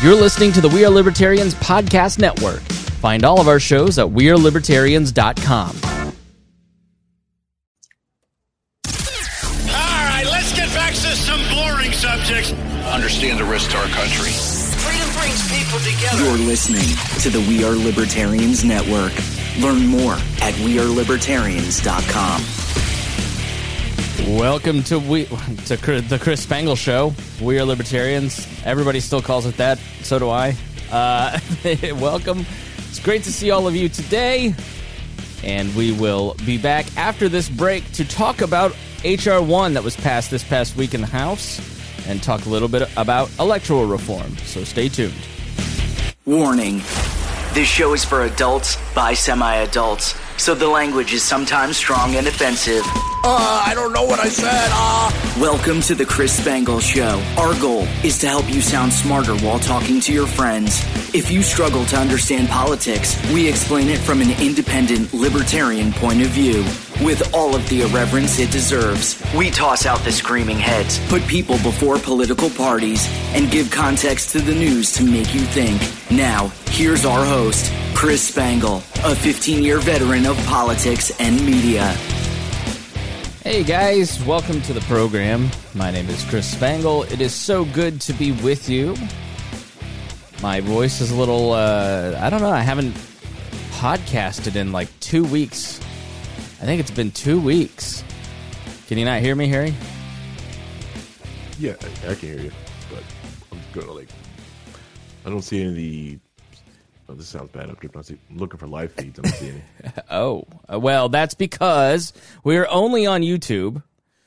You're listening to the We Are Libertarians Podcast Network. Find all of our shows at wearelibertarians.com. All right, let's get back to some boring subjects. Understand the risk to our country. Freedom brings people together. You're listening to the We Are Libertarians Network. Learn more at wearelibertarians.com. Welcome to the Chris Spangle Show. We Are Libertarians. Everybody still calls it that. So do I. Welcome. It's great to see all of you today. And we will be back after this break to talk about H.R. 1 that was passed this past week in the House and talk a little bit about electoral reform. So stay tuned. Warning. This show is for adults by semi-adults, so the language is sometimes strong and offensive. I don't know what I said. Welcome to the Chris Spangle Show. Our goal is to help you sound smarter while talking to your friends. If you struggle to understand politics, we explain it from an independent, libertarian point of view. With all of the irreverence it deserves, we toss out the screaming heads, put people before political parties, and give context to the news to make you think. Now, here's our host, Chris Spangle, a 15-year veteran of politics and media. Hey guys, welcome to the program. My name is Chris Spangle. It is so good to be with you. My voice is a little, I don't know, I haven't podcasted in like 2 weeks. I think it's been 2 weeks. Can you not hear me, Harry? Yeah, I can hear you, but I'm gonna I don't see any of the. Oh, this sounds bad. I'm looking for live feeds. I don't see any. Oh, well, that's because we're only on YouTube.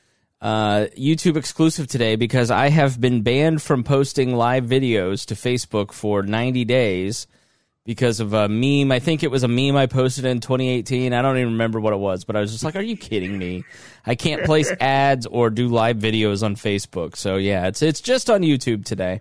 YouTube exclusive today because I have been banned from posting live videos to Facebook for 90 days because of a meme. I think it was a meme I posted in 2018. I don't even remember what it was, but I was just like, are you kidding me? I can't place ads or do live videos on Facebook. So, yeah, it's just on YouTube today.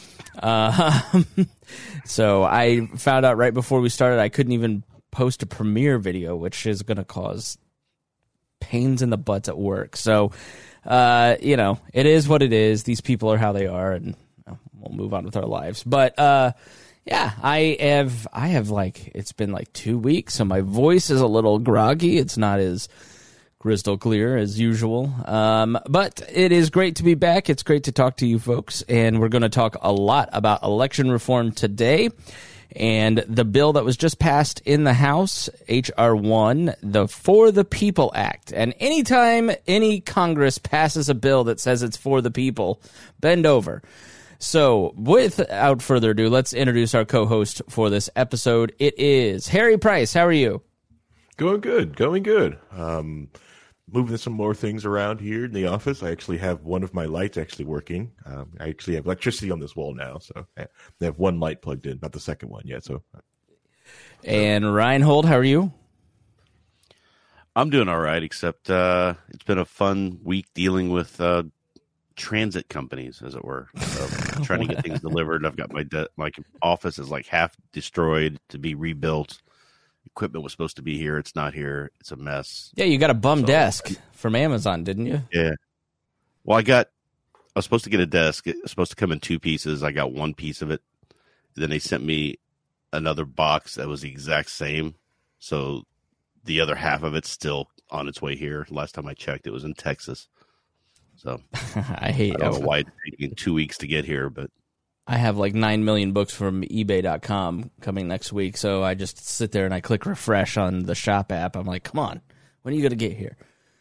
So I found out right before we started I couldn't even post a premiere video, which is going to cause pains in the butts at work. So, it is what it is. These people are how they are, and we'll move on with our lives. But, yeah, I have it's been like 2 weeks, so my voice is a little groggy. It's not as crystal clear as usual. But it is great to be back. It's great to talk to you folks. And we're going to talk a lot about election reform today and the bill that was just passed in the House, H.R. 1, the For the People Act. And anytime any Congress passes a bill that says it's for the people, bend over. So without further ado, let's introduce our co-host for this episode. It is Harry Price. How are you? Going good. Moving some more things around here in the office. I actually have one of my lights actually working. I actually have electricity on this wall now, so I have one light plugged in, not the second one yet. And Reinhold, how are you? I'm doing all right, except it's been a fun week dealing with transit companies, as it were. Trying to get things delivered. I've got my office is like half destroyed to be rebuilt. Equipment was supposed to be here. It's not here. It's a mess. Yeah, you got a bum desk from Amazon, didn't you? Yeah. Well, I was supposed to get a desk. It was supposed to come in 2 pieces. I got one piece of it. Then they sent me another box that was the exact same. So the other half of it's still on its way here. Last time I checked, it was in Texas. So I don't know why it's taking 2 weeks to get here, but I have like 9 million books from eBay.com coming next week, so I just sit there and I click refresh on the shop app. I'm like, come on, when are you going to get here?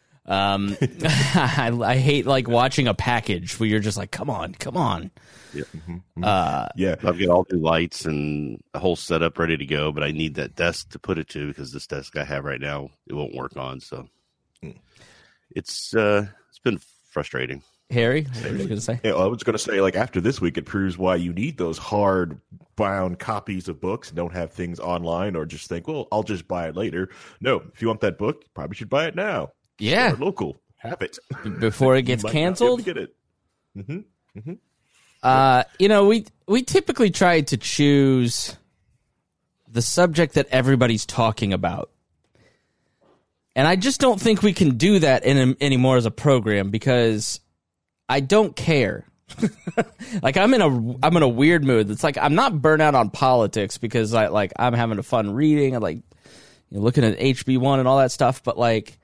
I hate like watching a package where you're just like, come on. Yeah. Yeah, I've got all new lights and a whole setup ready to go, but I need that desk to put it to because this desk I have right now, it won't work on. So it's been frustrating. Harry, what were you going to say? Yeah, I was going to say, after this week, it proves why you need those hard-bound copies of books. Don't have things online or just think, well, I'll just buy it later. No, if you want that book, you probably should buy it now. Yeah. Or local. Have it. Before it gets canceled? Get it. We typically try to choose the subject that everybody's talking about. And I just don't think we can do that anymore as a program because I don't care. Like I'm in a weird mood. It's like I'm not burnt out on politics because I'm having a fun reading and like looking at HB1 and all that stuff. But like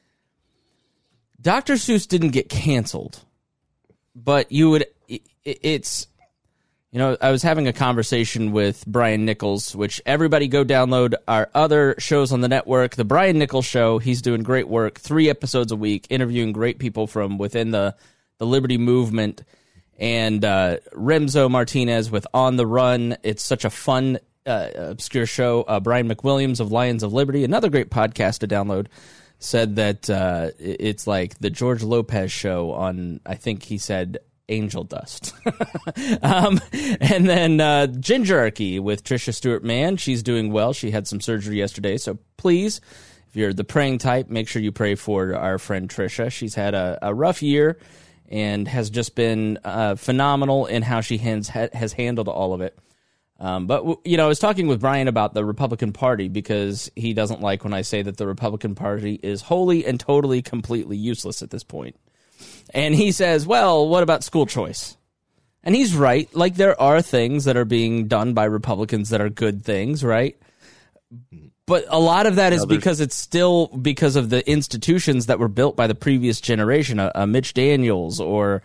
Dr. Seuss didn't get canceled, but it's. I was having a conversation with Brian Nichols, which everybody go download our other shows on the network. The Brian Nichols Show, he's doing great work, 3 episodes a week, interviewing great people from within the Liberty movement. And Remzo Martinez with On the Run. It's such a fun, obscure show. Brian McWilliams of Lions of Liberty, another great podcast to download, said that it's like the George Lopez show on, I think he said, Angel Dust. And then Gingerarchy with Trisha Stewart-Mann. She's doing well. She had some surgery yesterday. So please, if you're the praying type, make sure you pray for our friend Trisha. She's had a rough year and has just been phenomenal in how she has handled all of it. But I was talking with Brian about the Republican Party because he doesn't like when I say that the Republican Party is wholly and totally, completely useless at this point. And he says, well, what about school choice? And he's right. Like, there are things that are being done by Republicans that are good things, right? But a lot of that is because it's still because of the institutions that were built by the previous generation, Mitch Daniels or,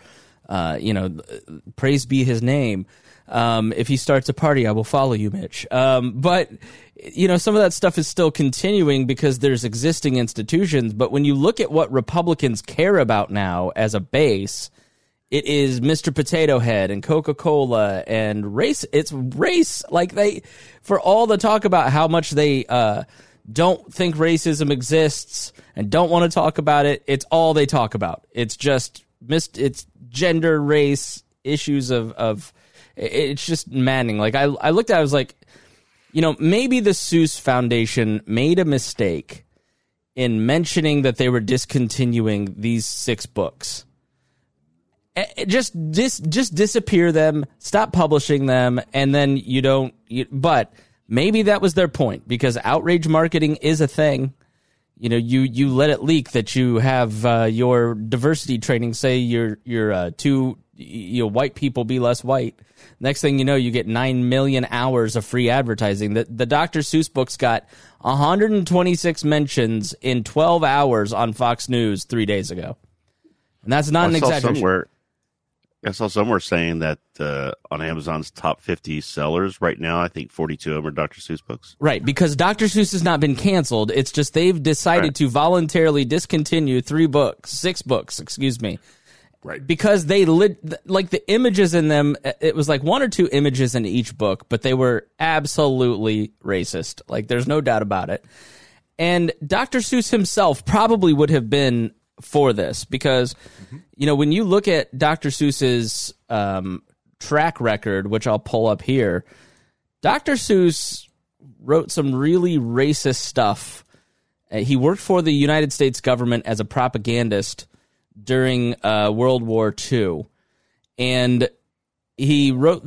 praise be his name. If he starts a party, I will follow you, Mitch. But some of that stuff is still continuing because there's existing institutions. But when you look at what Republicans care about now as a base, it is Mr. Potato Head and Coca-Cola and race. It's race. Like for all the talk about how much they don't think racism exists and don't want to talk about it, it's all they talk about. It's just it's gender, race, issues of it's just maddening. Like I looked at it, I was like, maybe the Seuss Foundation made a mistake in mentioning that they were discontinuing these 6 books. Just disappear them, stop publishing them, and then but maybe that was their point because outrage marketing is a thing. You let it leak that you have your diversity training say you're too white people be less white. Next thing you know, you get 9 million hours of free advertising. The Dr. Seuss books got 126 mentions in 12 hours on Fox News 3 days ago. And that's not an exaggeration. I saw somewhere saying that on Amazon's top 50 sellers right now, I think 42 of them are Dr. Seuss books. Right, because Dr. Seuss has not been canceled. It's just they've decided to voluntarily discontinue 6 books, excuse me. Right. Because they like the images in them, it was like 1 or 2 images in each book, but they were absolutely racist. Like there's no doubt about it. And Dr. Seuss himself probably would have been for this because, when you look at Dr. Seuss's track record, which I'll pull up here, Dr. Seuss wrote some really racist stuff. He worked for the United States government as a propagandist during World War II, and he wrote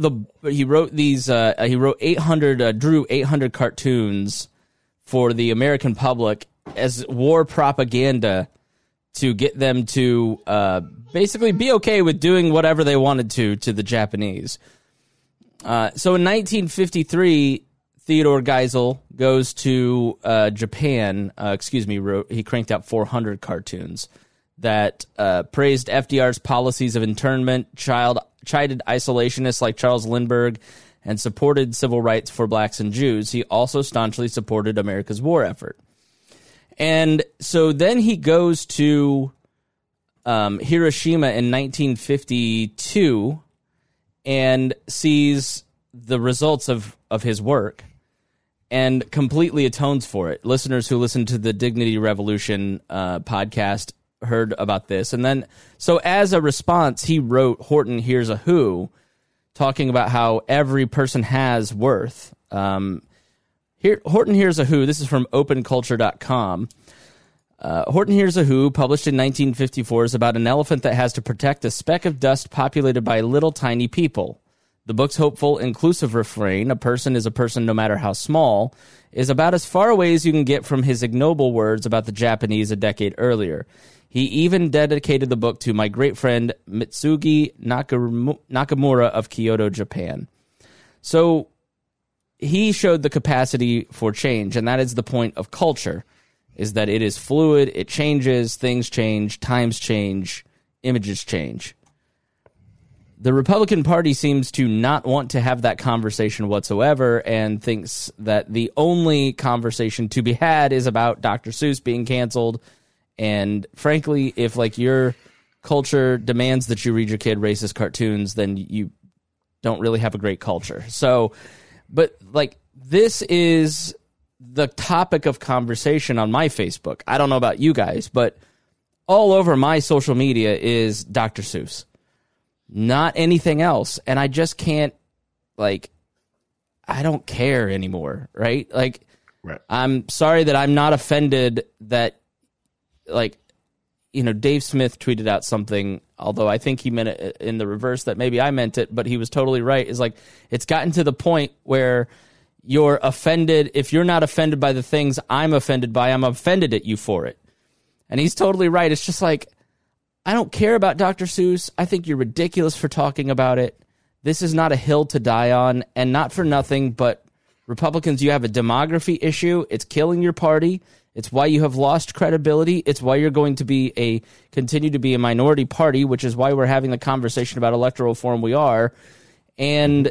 800 drew 800 cartoons for the American public as war propaganda to get them to basically be okay with doing whatever they wanted to the Japanese. So in 1953, Theodore Geisel goes to Japan. He cranked out 400 cartoons that praised FDR's policies of internment, chided isolationists like Charles Lindbergh, and supported civil rights for blacks and Jews. He also staunchly supported America's war effort. And so then he goes to Hiroshima in 1952 and sees the results of his work and completely atones for it. Listeners who listen to the Dignity Revolution podcast heard about this. And then, so as a response, he wrote Horton Hears a Who, talking about how every person has worth. Horton Hears a Who, this is from openculture.com. Horton Hears a Who, published in 1954, is about an elephant that has to protect a speck of dust populated by little tiny people. The book's hopeful, inclusive refrain, "A person is a person no matter how small," is about as far away as you can get from his ignoble words about the Japanese a decade earlier. He even dedicated the book to my great friend Mitsugi Nakamura of Kyoto, Japan. So he showed the capacity for change, and that is the point of culture, is that it is fluid, it changes, things change, times change, images change. The Republican Party seems to not want to have that conversation whatsoever and thinks that the only conversation to be had is about Dr. Seuss being canceled. And frankly, if like your culture demands that you read your kid racist cartoons, then you don't really have a great culture. So, but like this is the topic of conversation on my Facebook. I don't know about you guys, but all over my social media is Dr. Seuss. Not anything else. And I just can't, like, I don't care anymore, right? Like, right. I'm sorry that I'm not offended that, like, you know, Dave Smith tweeted out something, although I think he meant it in the reverse, that maybe I meant it, but he was totally right. Is like, it's gotten to the point where you're offended. If you're not offended by the things I'm offended by, I'm offended at you for it. And he's totally right. It's just like, I don't care about Dr. Seuss. I think you're ridiculous for talking about it. This is not a hill to die on, and not for nothing, but Republicans, you have a demography issue. It's killing your party. It's why you have lost credibility. It's why you're going to continue to be a minority party, which is why we're having the conversation about electoral reform we are. And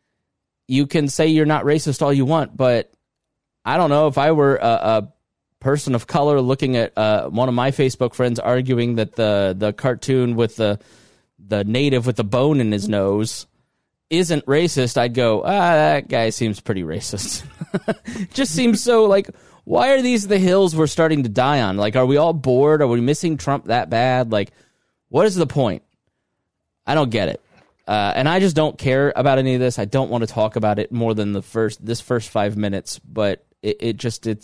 you can say you're not racist all you want, but I don't know, if I were a person of color looking at one of my Facebook friends arguing that the cartoon with the native with the bone in his nose isn't racist, I'd go, that guy seems pretty racist. Just seems so like, why are these the hills we're starting to die on? Like, are we all bored? Are we missing Trump that bad? Like, what is the point? I don't get it. And I just don't care about any of this. I don't want to talk about it more than this first 5 minutes, but it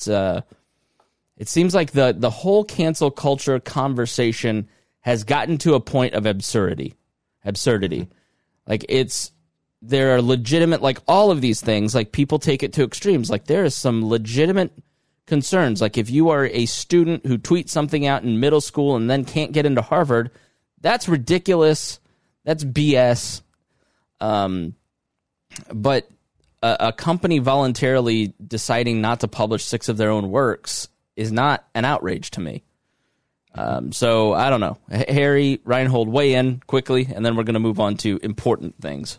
seems like the whole cancel culture conversation has gotten to a point of absurdity. Like, there are legitimate, like all of these things, like people take it to extremes. Like, there is some legitimate concerns. Like, if you are a student who tweets something out in middle school and then can't get into Harvard, that's ridiculous. That's BS. But a company voluntarily deciding not to publish 6 of their own works is not an outrage to me. So I don't know. Harry, Reinhold, weigh in quickly, and then we're going to move on to important things.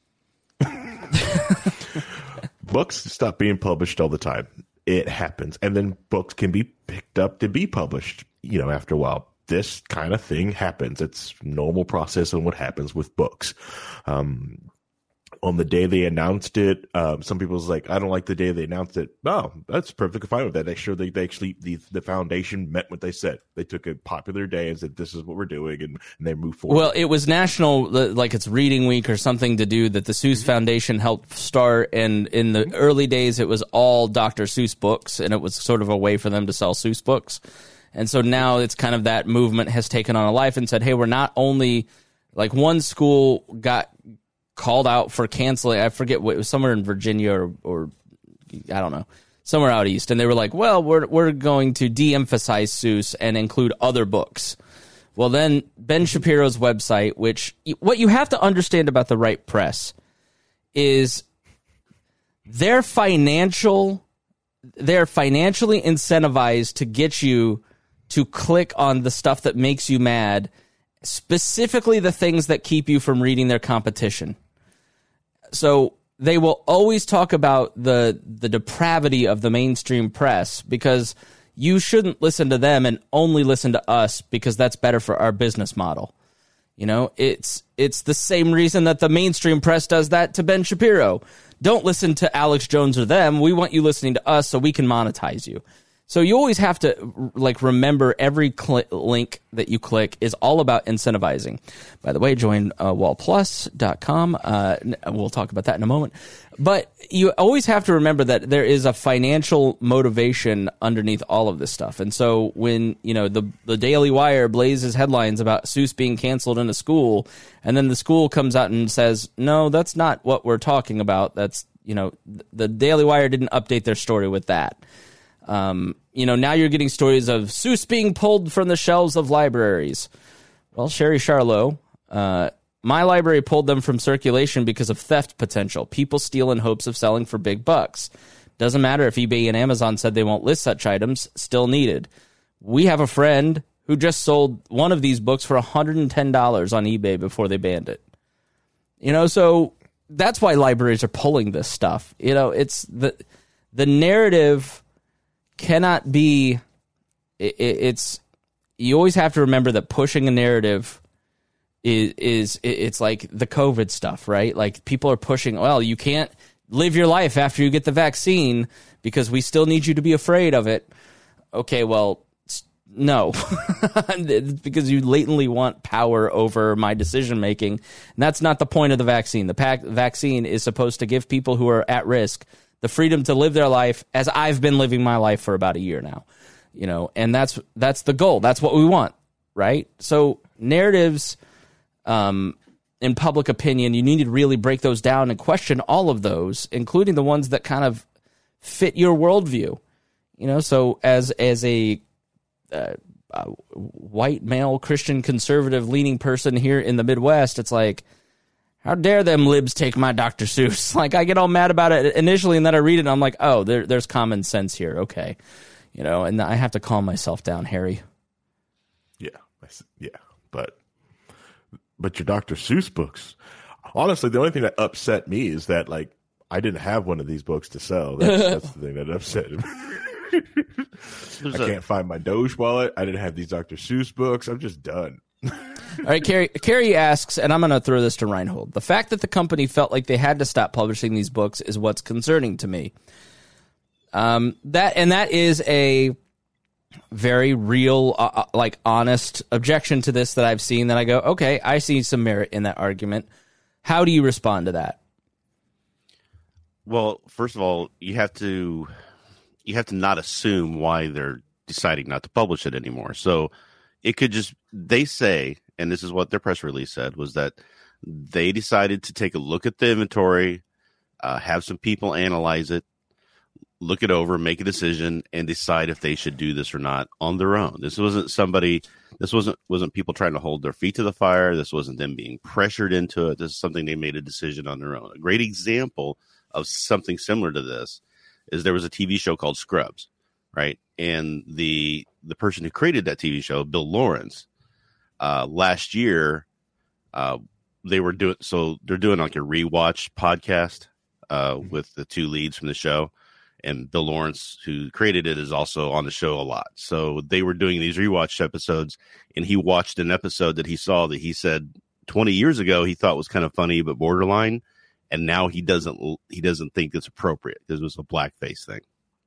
Books stop being published all the time. It happens. And then books can be picked up to be published, after a while. This kind of thing happens. It's normal process and what happens with books. On the day they announced it, some people was like, I don't like the day they announced it. No, that's perfectly fine with that. The foundation meant what they said. They took a popular day and said, this is what we're doing, and they moved forward. Well, it was national, like it's Reading Week or something to do that the Seuss Foundation helped start, and in the early days it was all Dr. Seuss books, and it was sort of a way for them to sell Seuss books. And so now it's kind of that movement has taken on a life and said, hey, we're not only, like one school got called out for canceling, I forget what, it was somewhere in Virginia or I don't know, somewhere out east. And they were like, well, we're going to de-emphasize Seuss and include other books. Well, then Ben Shapiro's website, which what you have to understand about the right press is they're financially incentivized to get you to click on the stuff that makes you mad, specifically the things that keep you from reading their competition. So they will always talk about the depravity of the mainstream press because you shouldn't listen to them and only listen to us because that's better for our business model. It's the same reason that the mainstream press does that to Ben Shapiro. Don't listen to Alex Jones or them. We want you listening to us so we can monetize you. So you always have to like remember every link that you click is all about incentivizing. By the way, join wallplus.com. We'll talk about that in a moment. But you always have to remember that there is a financial motivation underneath all of this stuff. And so when, you know, the Daily Wire blazes headlines about Seuss being canceled in a school, and then the school comes out and says, no, that's not what we're talking about. That's, you know, the Daily Wire didn't update their story with that. You know, now you're getting stories of Seuss being pulled from the shelves of libraries. Well, Sherry Charlot, my library pulled them from circulation because of theft potential. People steal in hopes of selling for big bucks. Doesn't matter if eBay and Amazon said they won't list such items, still needed. We have a friend who just sold one of these books for $110 on eBay before they banned it. You know, so that's why libraries are pulling this stuff. You know, it's the narrative cannot be, it's, you always have to remember that pushing a narrative is it's like the COVID stuff, right? Like people are pushing, well, you can't live your life after you get the vaccine because we still need you to be afraid of it. Okay, well, no, it's because you latently want power over my decision making. And that's not the point of the vaccine. The vaccine is supposed to give people who are at risk the freedom to live their life as I've been living my life for about a year now, you know, and that's the goal. That's what we want, right? So narratives, in public opinion, you need to really break those down and question all of those, including the ones that kind of fit your worldview, you know. So as a white male Christian conservative leaning person here in the Midwest, it's like, how dare them libs take my Dr. Seuss? Like, I get all mad about it initially, and then I read it, and I'm like, oh, there's common sense here. Okay. You know, and I have to calm myself down, Harry. Yeah. But your Dr. Seuss books, honestly, the only thing that upset me is that, like, I didn't have one of these books to sell. That's the thing that upset me. I can't find my Doge wallet. I didn't have these Dr. Seuss books. I'm just done. All right, Carrie asks, and I'm going to throw this to Reinhold. The fact that the company felt like they had to stop publishing these books is what's concerning to me. That is a very real, like honest objection to this that I've seen. That I go, okay, I see some merit in that argument. How do you respond to that? Well, first of all, you have to not assume why they're deciding not to publish it anymore. So it could just, they say, and this is what their press release said, was that they decided to take a look at the inventory, have some people analyze it, look it over, make a decision, and decide if they should do this or not on their own. This wasn't people trying to hold their feet to the fire. This wasn't them being pressured into it. This is something they made a decision on their own. A great example of something similar to this is there was a TV show called Scrubs, right? And the person who created that TV show, Bill Lawrence, last year, they're doing like a rewatch podcast with the two leads from the show. And Bill Lawrence, who created it, is also on the show a lot. So they were doing these rewatch episodes, and he watched an episode that he saw that he said 20 years ago he thought was kind of funny but borderline, and now he doesn't think it's appropriate because it was a blackface thing.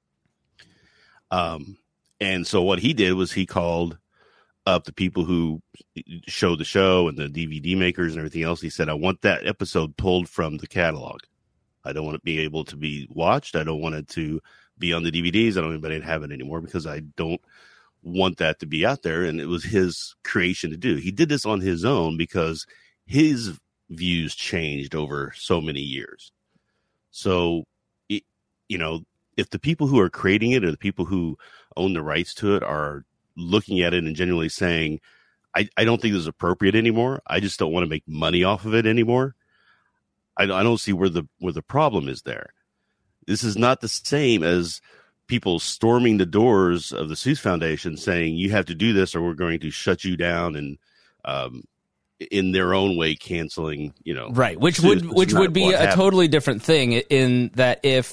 And so what he did was he called up the people who showed the show and the DVD makers and everything else. He said, I want that episode pulled from the catalog. I don't want it to be able to be watched. I don't want it to be on the DVDs. I don't want anybody to have it anymore because I don't want that to be out there. And it was his creation to do. He did this on his own because his views changed over so many years. So, if the people who are creating it or the people who own the rights to it are looking at it and genuinely saying, I don't think this is appropriate anymore. I just don't want to make money off of it anymore. I don't see where the problem is there. This is not the same as people storming the doors of the Seuss Foundation saying you have to do this or we're going to shut you down and in their own way canceling, right, which would be a totally different thing in that if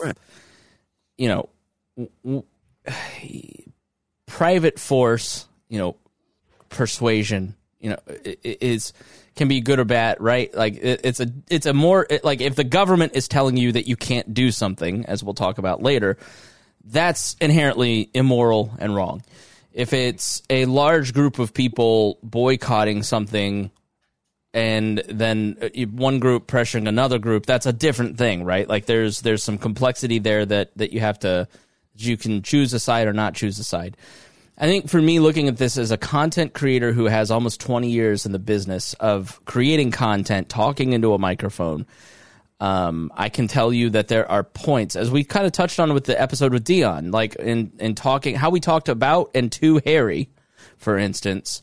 private force, persuasion, can be good or bad, right? Like it's more like if the government is telling you that you can't do something, as we'll talk about later, that's inherently immoral and wrong. If it's a large group of people boycotting something and then one group pressuring another group, that's a different thing, right? Like there's some complexity there that you can choose a side or not choose a side. I think for me, looking at this as a content creator who has almost 20 years in the business of creating content, talking into a microphone, I can tell you that there are points, as we kind of touched on with the episode with Dion, like in talking, how we talked about and to Harry, for instance,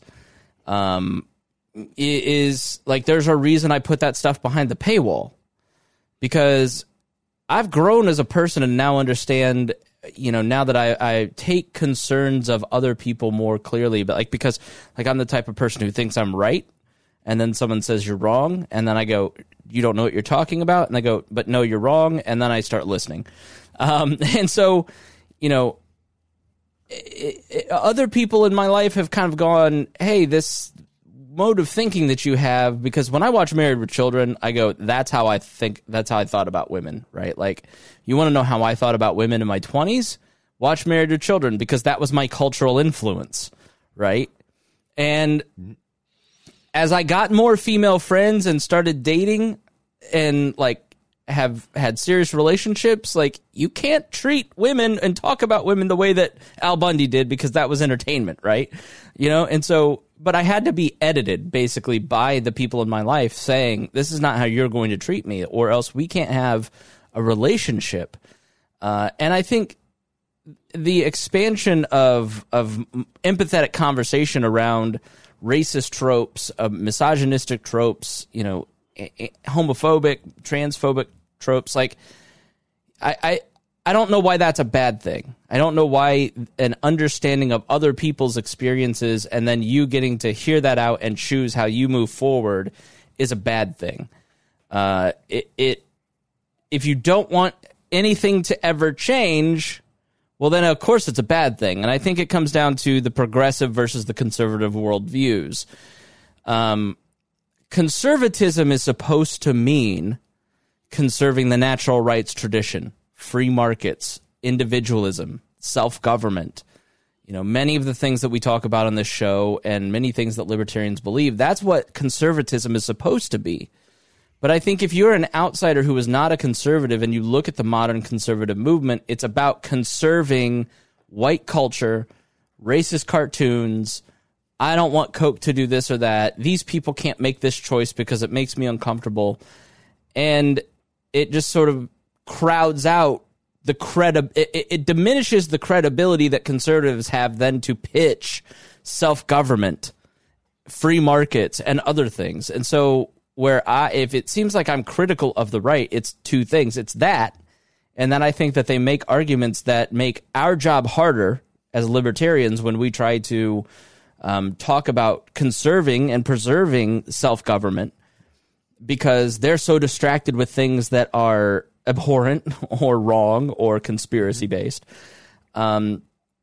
is like there's a reason I put that stuff behind the paywall, because I've grown as a person and now understand, now that I take concerns of other people more clearly, but like, because like I'm the type of person who thinks I'm right, and then someone says you're wrong, and then I go, you don't know what you're talking about, and I go, but no, you're wrong, and then I start listening. And so, other people in my life have kind of gone, hey, this mode of thinking that you have, because when I watch Married with Children, I go, that's how I think, that's how I thought about women, right? Like, you want to know how I thought about women in my 20s? Watch Married with Children, because that was my cultural influence, right? And as I got more female friends and started dating and like have had serious relationships, like you can't treat women and talk about women the way that Al Bundy did, because that was entertainment, right? And so, but I had to be edited basically by the people in my life saying, this is not how you're going to treat me, or else we can't have a relationship. And I think the expansion of empathetic conversation around racist tropes, misogynistic tropes, homophobic, transphobic tropes, like I don't know why that's a bad thing. I don't know why an understanding of other people's experiences and then you getting to hear that out and choose how you move forward is a bad thing. If you don't want anything to ever change, well, then of course it's a bad thing. And I think it comes down to the progressive versus the conservative worldviews. Conservatism is supposed to mean conserving the natural rights tradition, free markets, individualism, self-government. Many of the things that we talk about on this show and many things that libertarians believe, that's what conservatism is supposed to be. But I think if you're an outsider who is not a conservative and you look at the modern conservative movement, it's about conserving white culture, racist cartoons. I don't want Coke to do this or that. These people can't make this choice because it makes me uncomfortable. And it just sort of crowds out the it diminishes the credibility that conservatives have then to pitch self-government, free markets, and other things. And so if it seems like I'm critical of the right, it's two things. It's that, and then I think that they make arguments that make our job harder as libertarians when we try to talk about conserving and preserving self-government, because they're so distracted with things that are abhorrent or wrong or conspiracy-based. And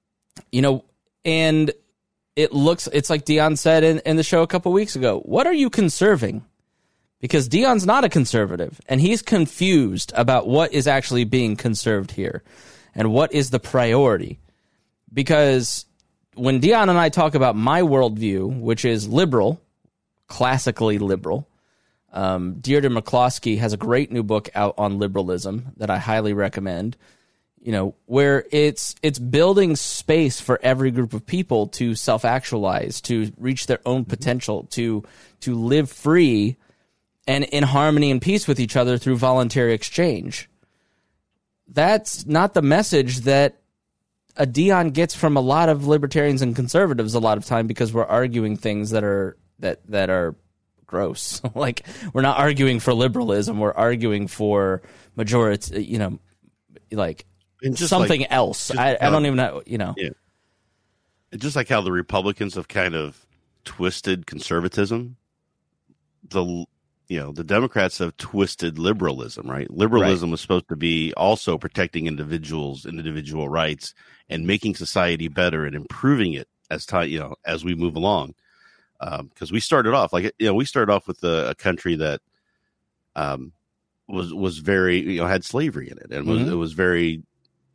it's like Dion said in the show a couple weeks ago, what are you conserving? Because Dion's not a conservative, and he's confused about what is actually being conserved here and what is the priority. Because when Dion and I talk about my worldview, which is liberal, classically liberal, Deirdre McCloskey has a great new book out on liberalism that I highly recommend, where it's building space for every group of people to self-actualize, to reach their own potential, to live free and in harmony and peace with each other through voluntary exchange. That's not the message that a Dion gets from a lot of libertarians and conservatives a lot of time, because we're arguing things that are gross. Like, we're not arguing for liberalism, we're arguing for majority, like something else. I don't even know, Yeah. Just like how the Republicans have kind of twisted conservatism, the Democrats have twisted liberalism, right? Liberalism was supposed to be also protecting individuals and individual rights and making society better and improving it as as we move along. Because we started off with a country that was very, had slavery in it, and it was very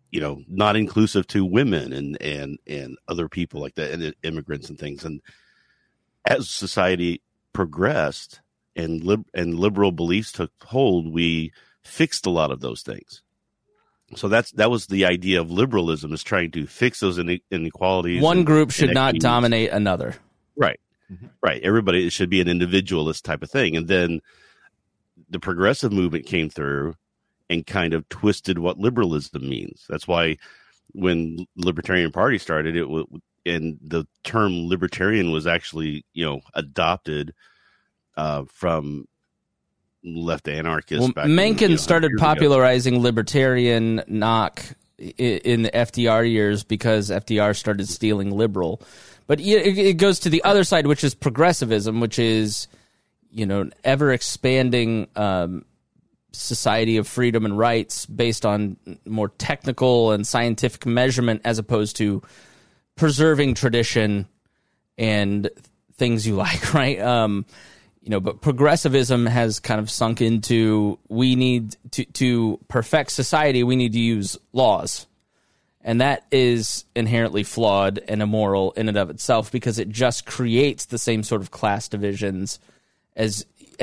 not inclusive to women and other people like that, and immigrants and things. And as society progressed and liberal beliefs took hold, we fixed a lot of those things. So that was the idea of liberalism, is trying to fix those inequalities. One group should not dominate another. Right. Right. Everybody, it should be an individualist type of thing. And then the progressive movement came through and kind of twisted what liberalism means. That's why when Libertarian Party started, and the term libertarian was actually, adopted from left anarchists. Mencken started popularizing libertarian knock in the FDR years because FDR started stealing liberal. But it goes to the other side, which is progressivism, which is, ever expanding society of freedom and rights based on more technical and scientific measurement, as opposed to preserving tradition and things you like, right? But progressivism has kind of sunk into, we need to perfect society, we need to use laws. And that is inherently flawed and immoral in and of itself, because it just creates the same sort of class divisions as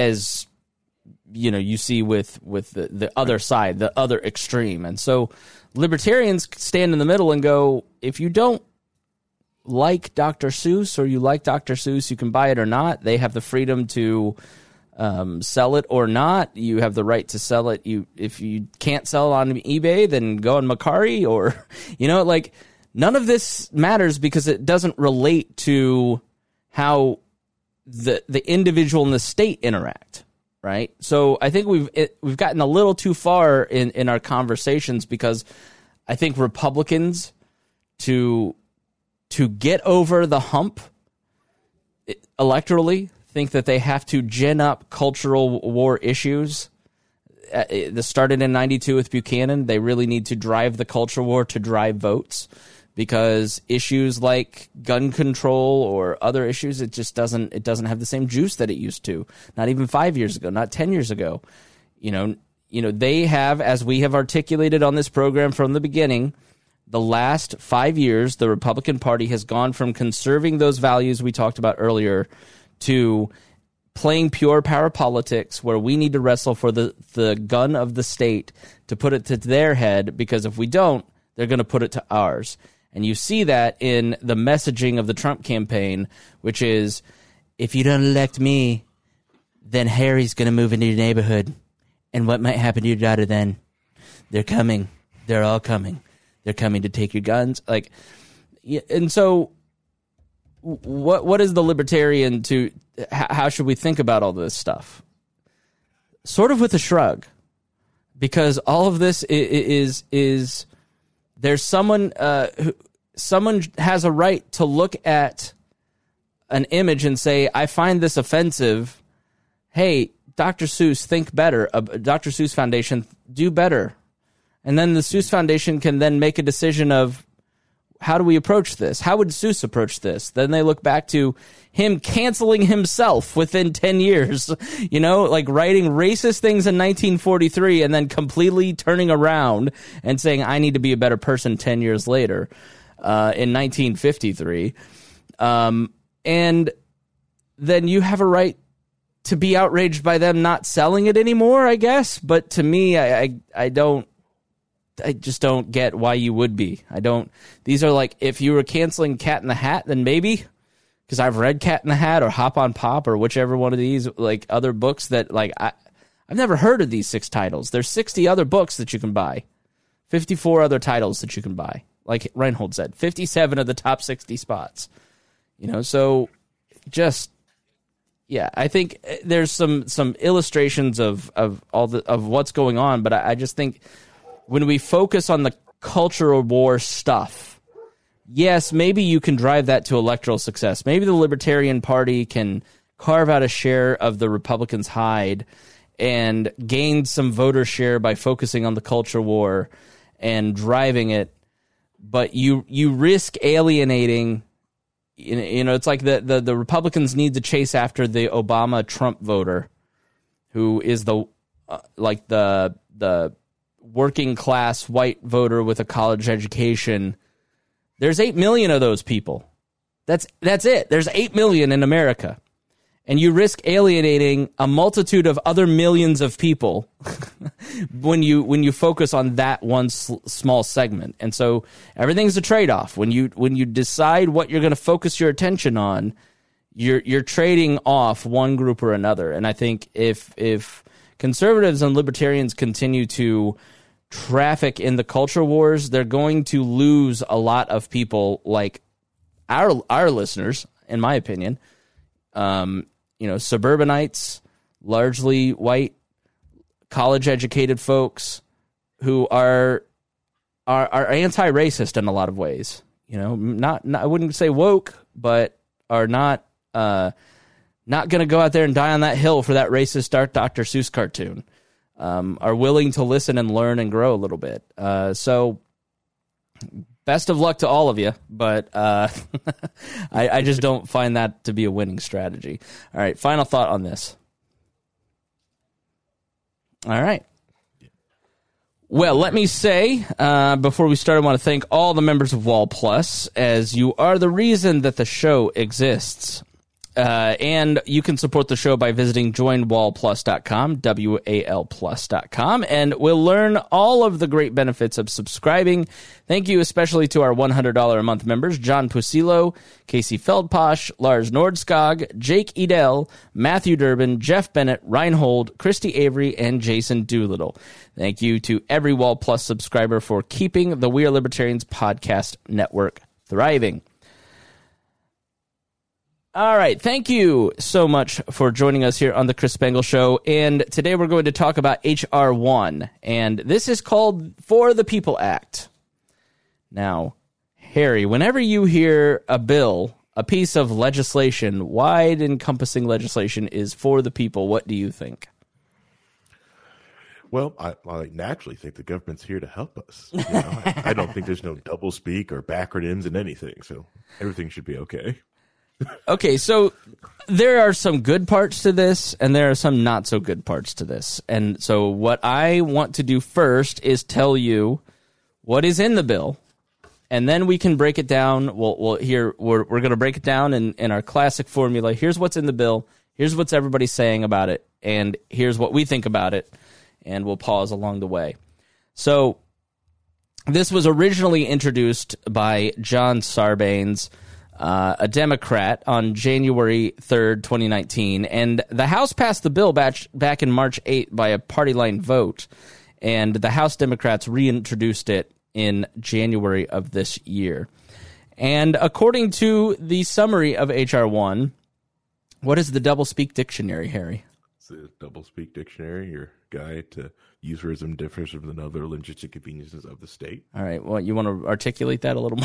you see with the other side, the other extreme. And so libertarians stand in the middle and go, if you don't like Dr. Seuss, or you like Dr. Seuss, you can buy it or not. They have the freedom to sell it or not. You have the right to sell it. If you can't sell it on eBay, then go on Mercari, or none of this matters, because it doesn't relate to how the individual and the state interact, right? So I think we've gotten a little too far in our conversations, because I think Republicans to get over the hump electorally think that they have to gin up cultural war issues. This started in 92 with Buchanan. They really need to drive the culture war to drive votes, because issues like gun control or other issues, it doesn't have the same juice that it used to. Not even 5 years ago, not 10 years ago. They have, as we have articulated on this program from the beginning, the last 5 years, the Republican Party has gone from conserving those values we talked about earlier to playing pure power politics, where we need to wrestle for the gun of the state to put it to their head, because if we don't, they're going to put it to ours. And you see that in the messaging of the Trump campaign, which is, if you don't elect me, then Harry's going to move into your neighborhood. And what might happen to your daughter then? They're coming. They're all coming. They're coming to take your guns. And so what is the libertarian to, how should we think about all this stuff? Sort of with a shrug, because all of this is there's someone has a right to look at an image and say, I find this offensive. Hey, Dr. Seuss, think better. Dr. Seuss Foundation, do better. And then the Seuss Foundation can then make a decision of, how do we approach this? How would Seuss approach this? Then they look back to him canceling himself within 10 years, writing racist things in 1943 and then completely turning around and saying, I need to be a better person 10 years later, in 1953. And then you have a right to be outraged by them not selling it anymore, I guess. But to me, I just don't get why you would be. These are like, if you were canceling Cat in the Hat, then maybe, because I've read Cat in the Hat or Hop on Pop or whichever one of these, other books that, I've never heard of these 6 titles. There's 60 other books that you can buy, 54 other titles that you can buy. Like Reinhold said, 57 of the top 60 spots. So just, yeah, I think there's some illustrations of what's going on, but I just think, when we focus on the cultural war stuff, yes, maybe you can drive that to electoral success. Maybe the Libertarian Party can carve out a share of the Republicans' hide and gain some voter share by focusing on the culture war and driving it. But you risk alienating. It's like the Republicans need to chase after the Obama-Trump voter, who is the working class white voter with a college education, there's 8 million of those people. That's it. There's 8 million in America. And you risk alienating a multitude of other millions of people when you focus on that one small segment. And so everything's a trade-off. When you decide what you're going to focus your attention on, you're trading off one group or another. And I think if conservatives and libertarians continue to traffic in the culture wars, they're going to lose a lot of people like our listeners, in my opinion. Suburbanites, largely white, college-educated folks who are anti-racist in a lot of ways. Not I wouldn't say woke, but are not going to go out there and die on that hill for that racist Dr. Seuss cartoon. Are willing to listen and learn and grow a little bit. So best of luck to all of you, but I just don't find that to be a winning strategy. All right, final thought on this. All right. Well, let me say, before we start, I want to thank all the members of Wall Plus, as you are the reason that the show exists. And you can support the show by visiting joinwallplus.com, WALplus.com, and we'll learn all of the great benefits of subscribing. Thank you especially to our $100 a month members, John Pusilo, Casey Feldposh, Lars Nordskog, Jake Edel, Matthew Durbin, Jeff Bennett, Reinhold, Christy Avery, and Jason Doolittle. Thank you to every Wall Plus subscriber for keeping the We Are Libertarians podcast network thriving. All right, thank you so much for joining us here on the Chris Spangle Show, and today we're going to talk about H.R. 1, and this is called For the People Act. Now, Harry, whenever you hear a bill, a piece of legislation, wide-encompassing legislation is for the people, what do you think? Well, I naturally think the government's here to help us. I don't think there's no doublespeak or backronyms in anything, so everything should be okay. Okay, so there are some good parts to this, and there are some not so good parts to this. And so what I want to do first is tell you what is in the bill, and then we can break it down. We're going to break it down in our classic formula. Here's what's in the bill. Here's what's everybody saying about it, and here's what we think about it, and we'll pause along the way. So this was originally introduced by John Sarbanes, a Democrat, on January 3rd, 2019. And the House passed the bill back in March 8th by a party line vote. And the House Democrats reintroduced it in January of this year. And according to the summary of H.R. 1, what is the doublespeak dictionary, Harry? It's a doublespeak dictionary, your guide to use words and differs from another linguistic conveniences of the state. All right. Well, you want to articulate that a little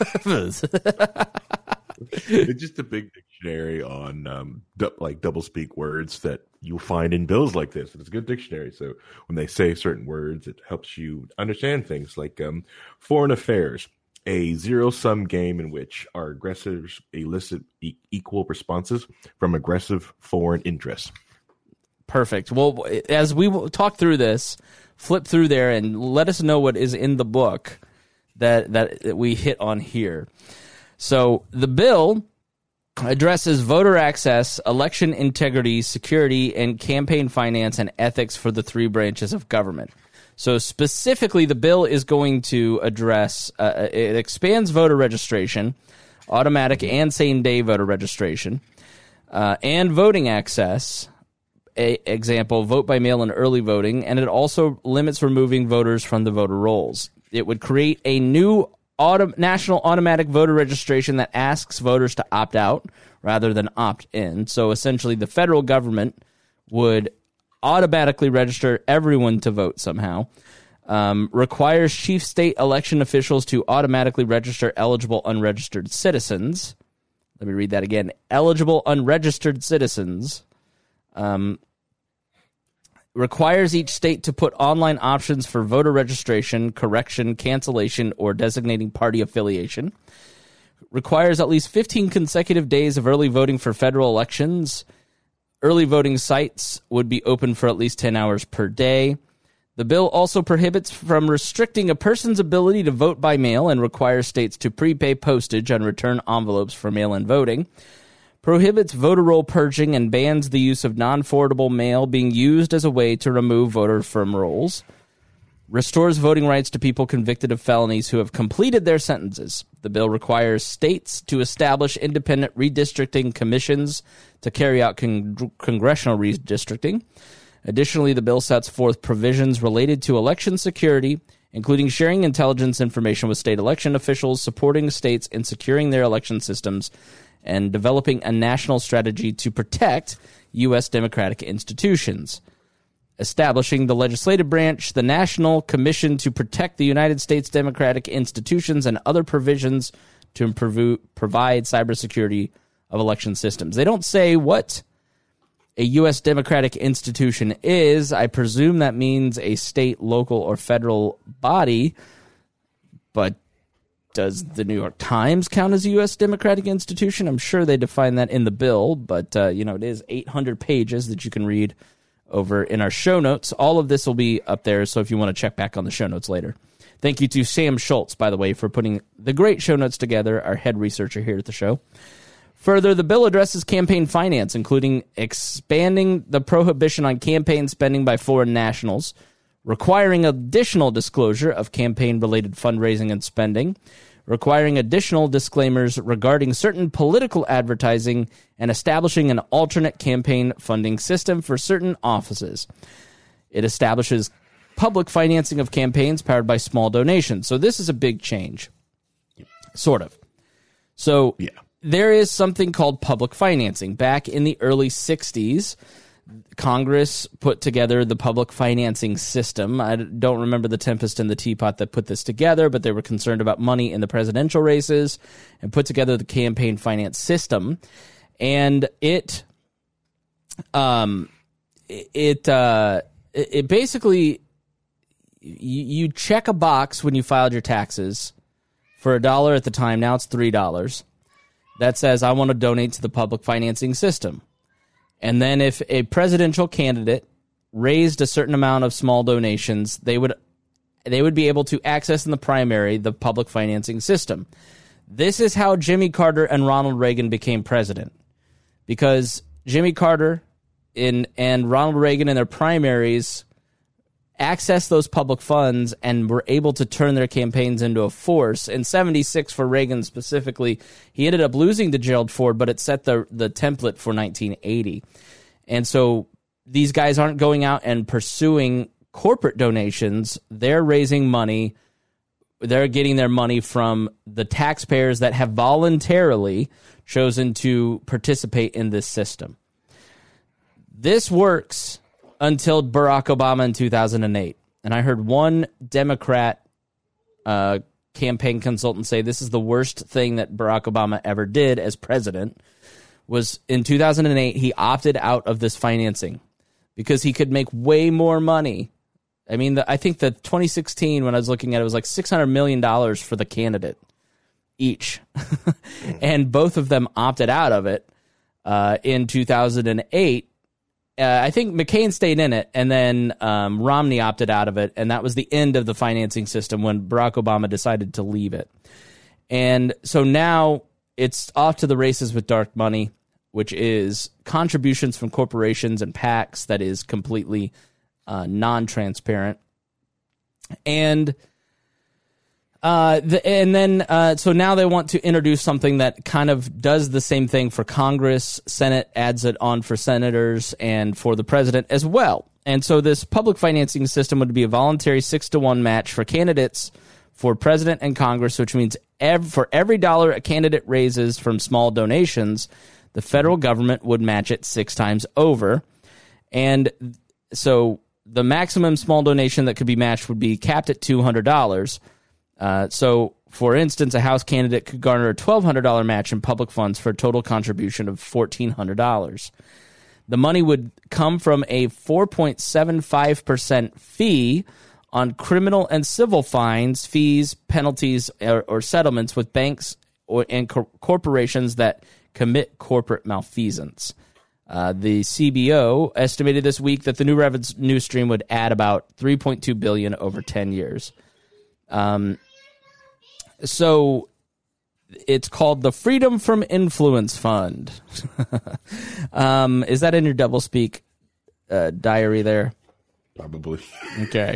more? It's just a big dictionary on doublespeak words that you'll find in bills like this. It's a good dictionary. So when they say certain words, it helps you understand things like foreign affairs, a zero-sum game in which our aggressors elicit equal responses from aggressive foreign interests. Perfect. Well, as we talk through this, flip through there and let us know what is in the book that we hit on here. So the bill addresses voter access, election integrity, security, and campaign finance and ethics for the three branches of government. So specifically, the bill is going to address, it expands voter registration, automatic and same-day voter registration, and voting access, example, vote by mail and early voting, and it also limits removing voters from the voter rolls. It would create a new national automatic voter registration that asks voters to opt out rather than opt in. So essentially, the federal government would automatically register everyone to vote somehow. Requires chief state election officials to automatically register eligible unregistered citizens. Let me read that again. Eligible unregistered citizens. Requires each state to put online options for voter registration, correction, cancellation, or designating party affiliation. Requires at least 15 consecutive days of early voting for federal elections. Early voting sites would be open for at least 10 hours per day. The bill also prohibits from restricting a person's ability to vote by mail and requires states to prepay postage on return envelopes for mail-in voting, prohibits voter roll purging and bans the use of non-forwardable mail being used as a way to remove voter firm rolls, restores voting rights to people convicted of felonies who have completed their sentences. The bill requires states to establish independent redistricting commissions to carry out congressional redistricting. Additionally, the bill sets forth provisions related to election security, including sharing intelligence information with state election officials, supporting states in securing their election systems, and developing a national strategy to protect U.S. democratic institutions. Establishing the legislative branch, the National Commission to Protect the United States Democratic Institutions, and other provisions to provide cybersecurity of election systems. They don't say what a U.S. democratic institution is. I presume that means a state, local, or federal body, but does the New York Times count as a U.S. democratic institution? I'm sure they define that in the bill, but it is 800 pages that you can read over in our show notes. All of this will be up there, so if you want to check back on the show notes later. Thank you to Sam Schultz, by the way, for putting the great show notes together, our head researcher here at the show. Further, the bill addresses campaign finance, including expanding the prohibition on campaign spending by foreign nationals, requiring additional disclosure of campaign-related fundraising and spending, requiring additional disclaimers regarding certain political advertising, and establishing an alternate campaign funding system for certain offices. It establishes public financing of campaigns powered by small donations. So this is a big change, sort of. So there is something called public financing. Back in the early 60s, Congress put together the public financing system. I don't remember the Tempest in the Teapot that put this together, but they were concerned about money in the presidential races and put together the campaign finance system. And it basically, you check a box when you filed your taxes for $1 at the time. Now it's $3. That says, I want to donate to the public financing system. And then if a presidential candidate raised a certain amount of small donations, they would be able to access in the primary the public financing system. This is how Jimmy Carter and Ronald Reagan became president. Because Jimmy Carter and Ronald Reagan in their primaries accessed those public funds and were able to turn their campaigns into a force. In 76, for Reagan specifically, he ended up losing to Gerald Ford, but it set the template for 1980. And so these guys aren't going out and pursuing corporate donations. They're raising money. They're getting their money from the taxpayers that have voluntarily chosen to participate in this system. This works until Barack Obama in 2008. And I heard one Democrat campaign consultant say this is the worst thing that Barack Obama ever did as president. Was in 2008, he opted out of this financing because he could make way more money. I mean, I think the 2016, when I was looking at it, was like $600 million for the candidate each. And both of them opted out of it in 2008. I think McCain stayed in it, and then Romney opted out of it, and that was the end of the financing system when Barack Obama decided to leave it. And so now it's off to the races with dark money, which is contributions from corporations and PACs that is completely non-transparent. And so now they want to introduce something that kind of does the same thing for Congress. Senate adds it on for senators and for the president as well. And so this public financing system would be a voluntary 6-to-1 match for candidates for president and Congress, which means for every dollar a candidate raises from small donations, the federal government would match it 6 times over. And so the maximum small donation that could be matched would be capped at $200. So, for instance, a House candidate could garner a $1,200 match in public funds for a total contribution of $1,400. The money would come from a 4.75% fee on criminal and civil fines, fees, penalties, or settlements with banks and corporations that commit corporate malfeasance. The CBO estimated this week that the new revenue stream would add about $3.2 billion over 10 years. So it's called the Freedom from Influence Fund. Is that in your doublespeak diary there? Probably. Okay.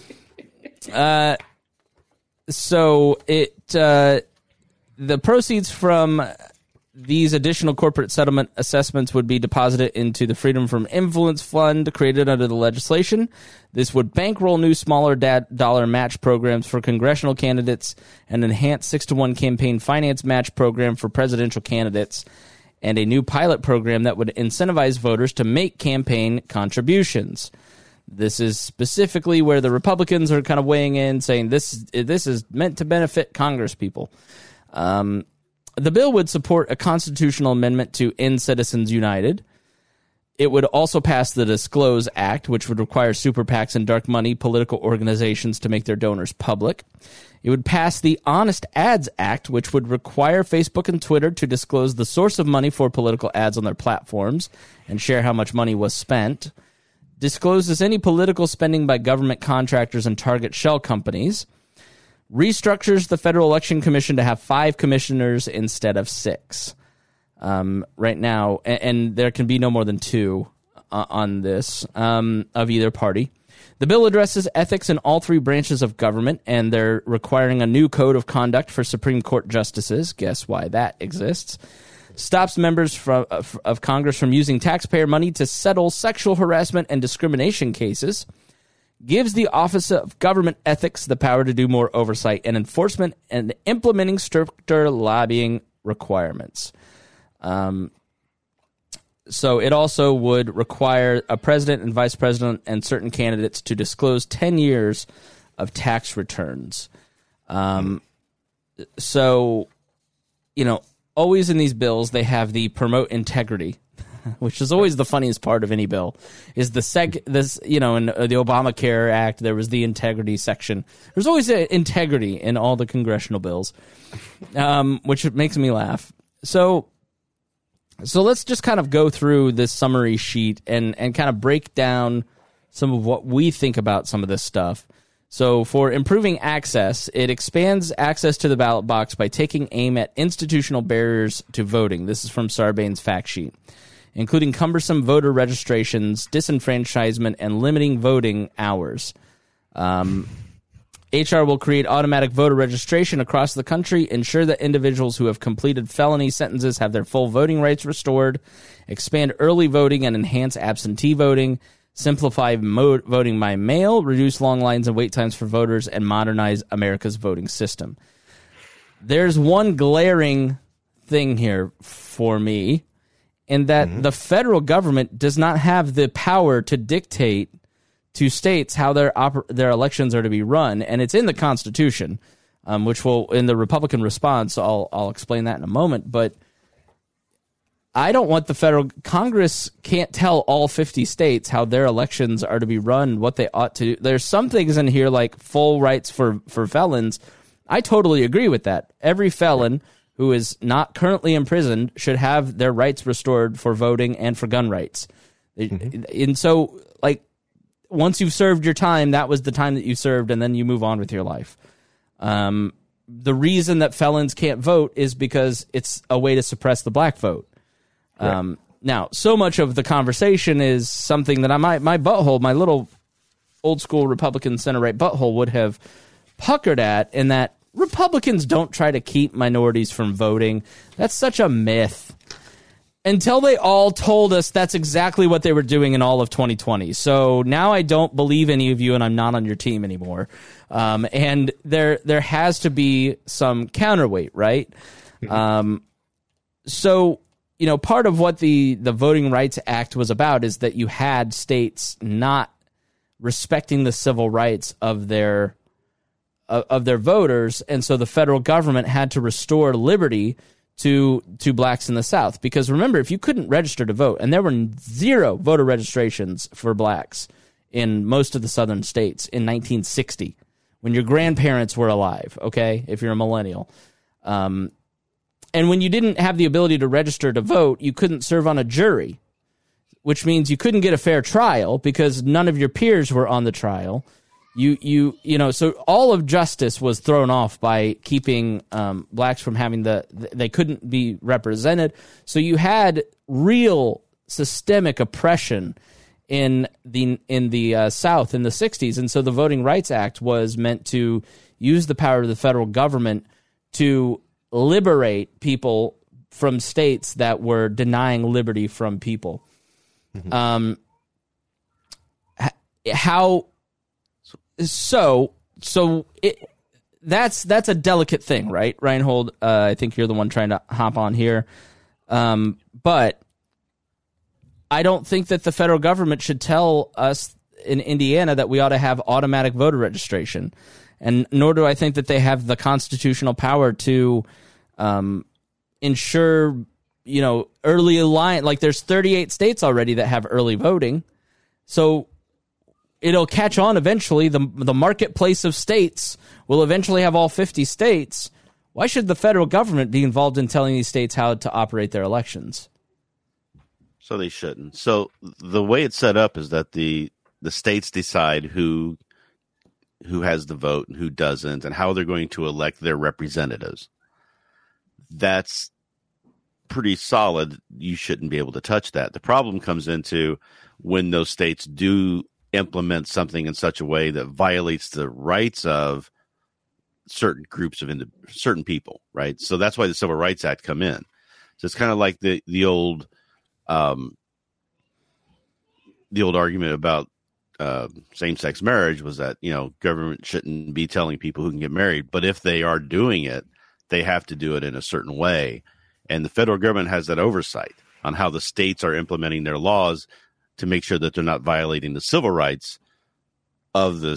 So the proceeds from these additional corporate settlement assessments would be deposited into the Freedom from Influence Fund created under the legislation. This would bankroll new smaller dollar match programs for congressional candidates, an enhanced 6-to-1 campaign finance match program for presidential candidates, and a new pilot program that would incentivize voters to make campaign contributions. This is specifically where the Republicans are kind of weighing in, saying this is meant to benefit Congress people. The bill would support a constitutional amendment to end Citizens United. It would also pass the Disclose Act, which would require super PACs and dark money political organizations to make their donors public. It would pass the Honest Ads Act, which would require Facebook and Twitter to disclose the source of money for political ads on their platforms and share how much money was spent. Discloses any political spending by government contractors and target shell companies. Restructures the Federal Election Commission to have 5 commissioners instead of 6 right now, and there can be no more than 2 on this of either party. The bill addresses ethics in all 3 branches of government, and they're requiring a new code of conduct for Supreme Court justices. Guess why that exists. Stops members of Congress from using taxpayer money to settle sexual harassment and discrimination cases. Gives the Office of Government Ethics the power to do more oversight and enforcement and implementing stricter lobbying requirements. So it also would require a president and vice president and certain candidates to disclose 10 years of tax returns. So, always in these bills, they have the promote integrity, which is always the funniest part of any bill, is in the Obamacare Act, there was the integrity section. There's always integrity in all the congressional bills, which makes me laugh. So let's just kind of go through this summary sheet and kind of break down some of what we think about some of this stuff. So for improving access, it expands access to the ballot box by taking aim at institutional barriers to voting. This is from Sarbanes' fact sheet, including cumbersome voter registrations, disenfranchisement, and limiting voting hours. HR will create automatic voter registration across the country, ensure that individuals who have completed felony sentences have their full voting rights restored, expand early voting and enhance absentee voting, simplify voting by mail, reduce long lines and wait times for voters, and modernize America's voting system. There's one glaring thing here for me, in that the federal government does not have the power to dictate to states how their elections are to be run, and it's in the Constitution, which will, in the Republican response, I'll explain that in a moment. But I don't want the federal Congress can't tell all 50 states how their elections are to be run, what they ought to do. There's some things in here like full rights for felons. I totally agree with that. Every felon who is not currently imprisoned should have their rights restored for voting and for gun rights. And so, once you've served your time, that was the time that you served, and then you move on with your life. The reason that felons can't vote is because it's a way to suppress the black vote. Right. Now, so much of the conversation is something that my butthole, my little old-school Republican center-right butthole would have puckered at, in that Republicans don't try to keep minorities from voting. That's such a myth. Until they all told us that's exactly what they were doing in all of 2020. So now I don't believe any of you, and I'm not on your team anymore. And there has to be some counterweight, right? So, part of what the Voting Rights Act was about is that you had states not respecting the civil rights of their voters, and so the federal government had to restore liberty to blacks in the South. Because remember, if you couldn't register to vote, and there were 0 voter registrations for blacks in most of the southern states in 1960, when your grandparents were alive, okay, if you're a millennial. And when you didn't have the ability to register to vote, you couldn't serve on a jury. which means you couldn't get a fair trial because none of your peers were on the trial. You know, so all of justice was thrown off by keeping blacks from having they couldn't be represented. So you had real systemic oppression in the South in the 60s. And so the Voting Rights Act was meant to use the power of the federal government to liberate people from states that were denying liberty from people. Mm-hmm. That's a delicate thing, right? Reinhold, I think you're the one trying to hop on here. But I don't think that the federal government should tell us in Indiana that we ought to have automatic voter registration. And nor do I think that they have the constitutional power to ensure, you know, early alliance. Like there's 38 states already that have early voting. So it'll catch on eventually. The marketplace of states will eventually have all 50 states. Why should the federal government be involved in telling these states how to operate their elections? So they shouldn't. So the way it's set up is that the states decide who has the vote and who doesn't and how they're going to elect their representatives. That's pretty solid. You shouldn't be able to touch that. The problem comes into when those states do implement something in such a way that violates the rights of certain groups of certain people, right? So that's why the Civil Rights Act come in. So it's kind of like the old argument about same-sex marriage was that, you know, government shouldn't be telling people who can get married, but if they are doing it, they have to do it in a certain way. And the federal government has that oversight on how the states are implementing their laws to make sure that they're not violating the civil rights of the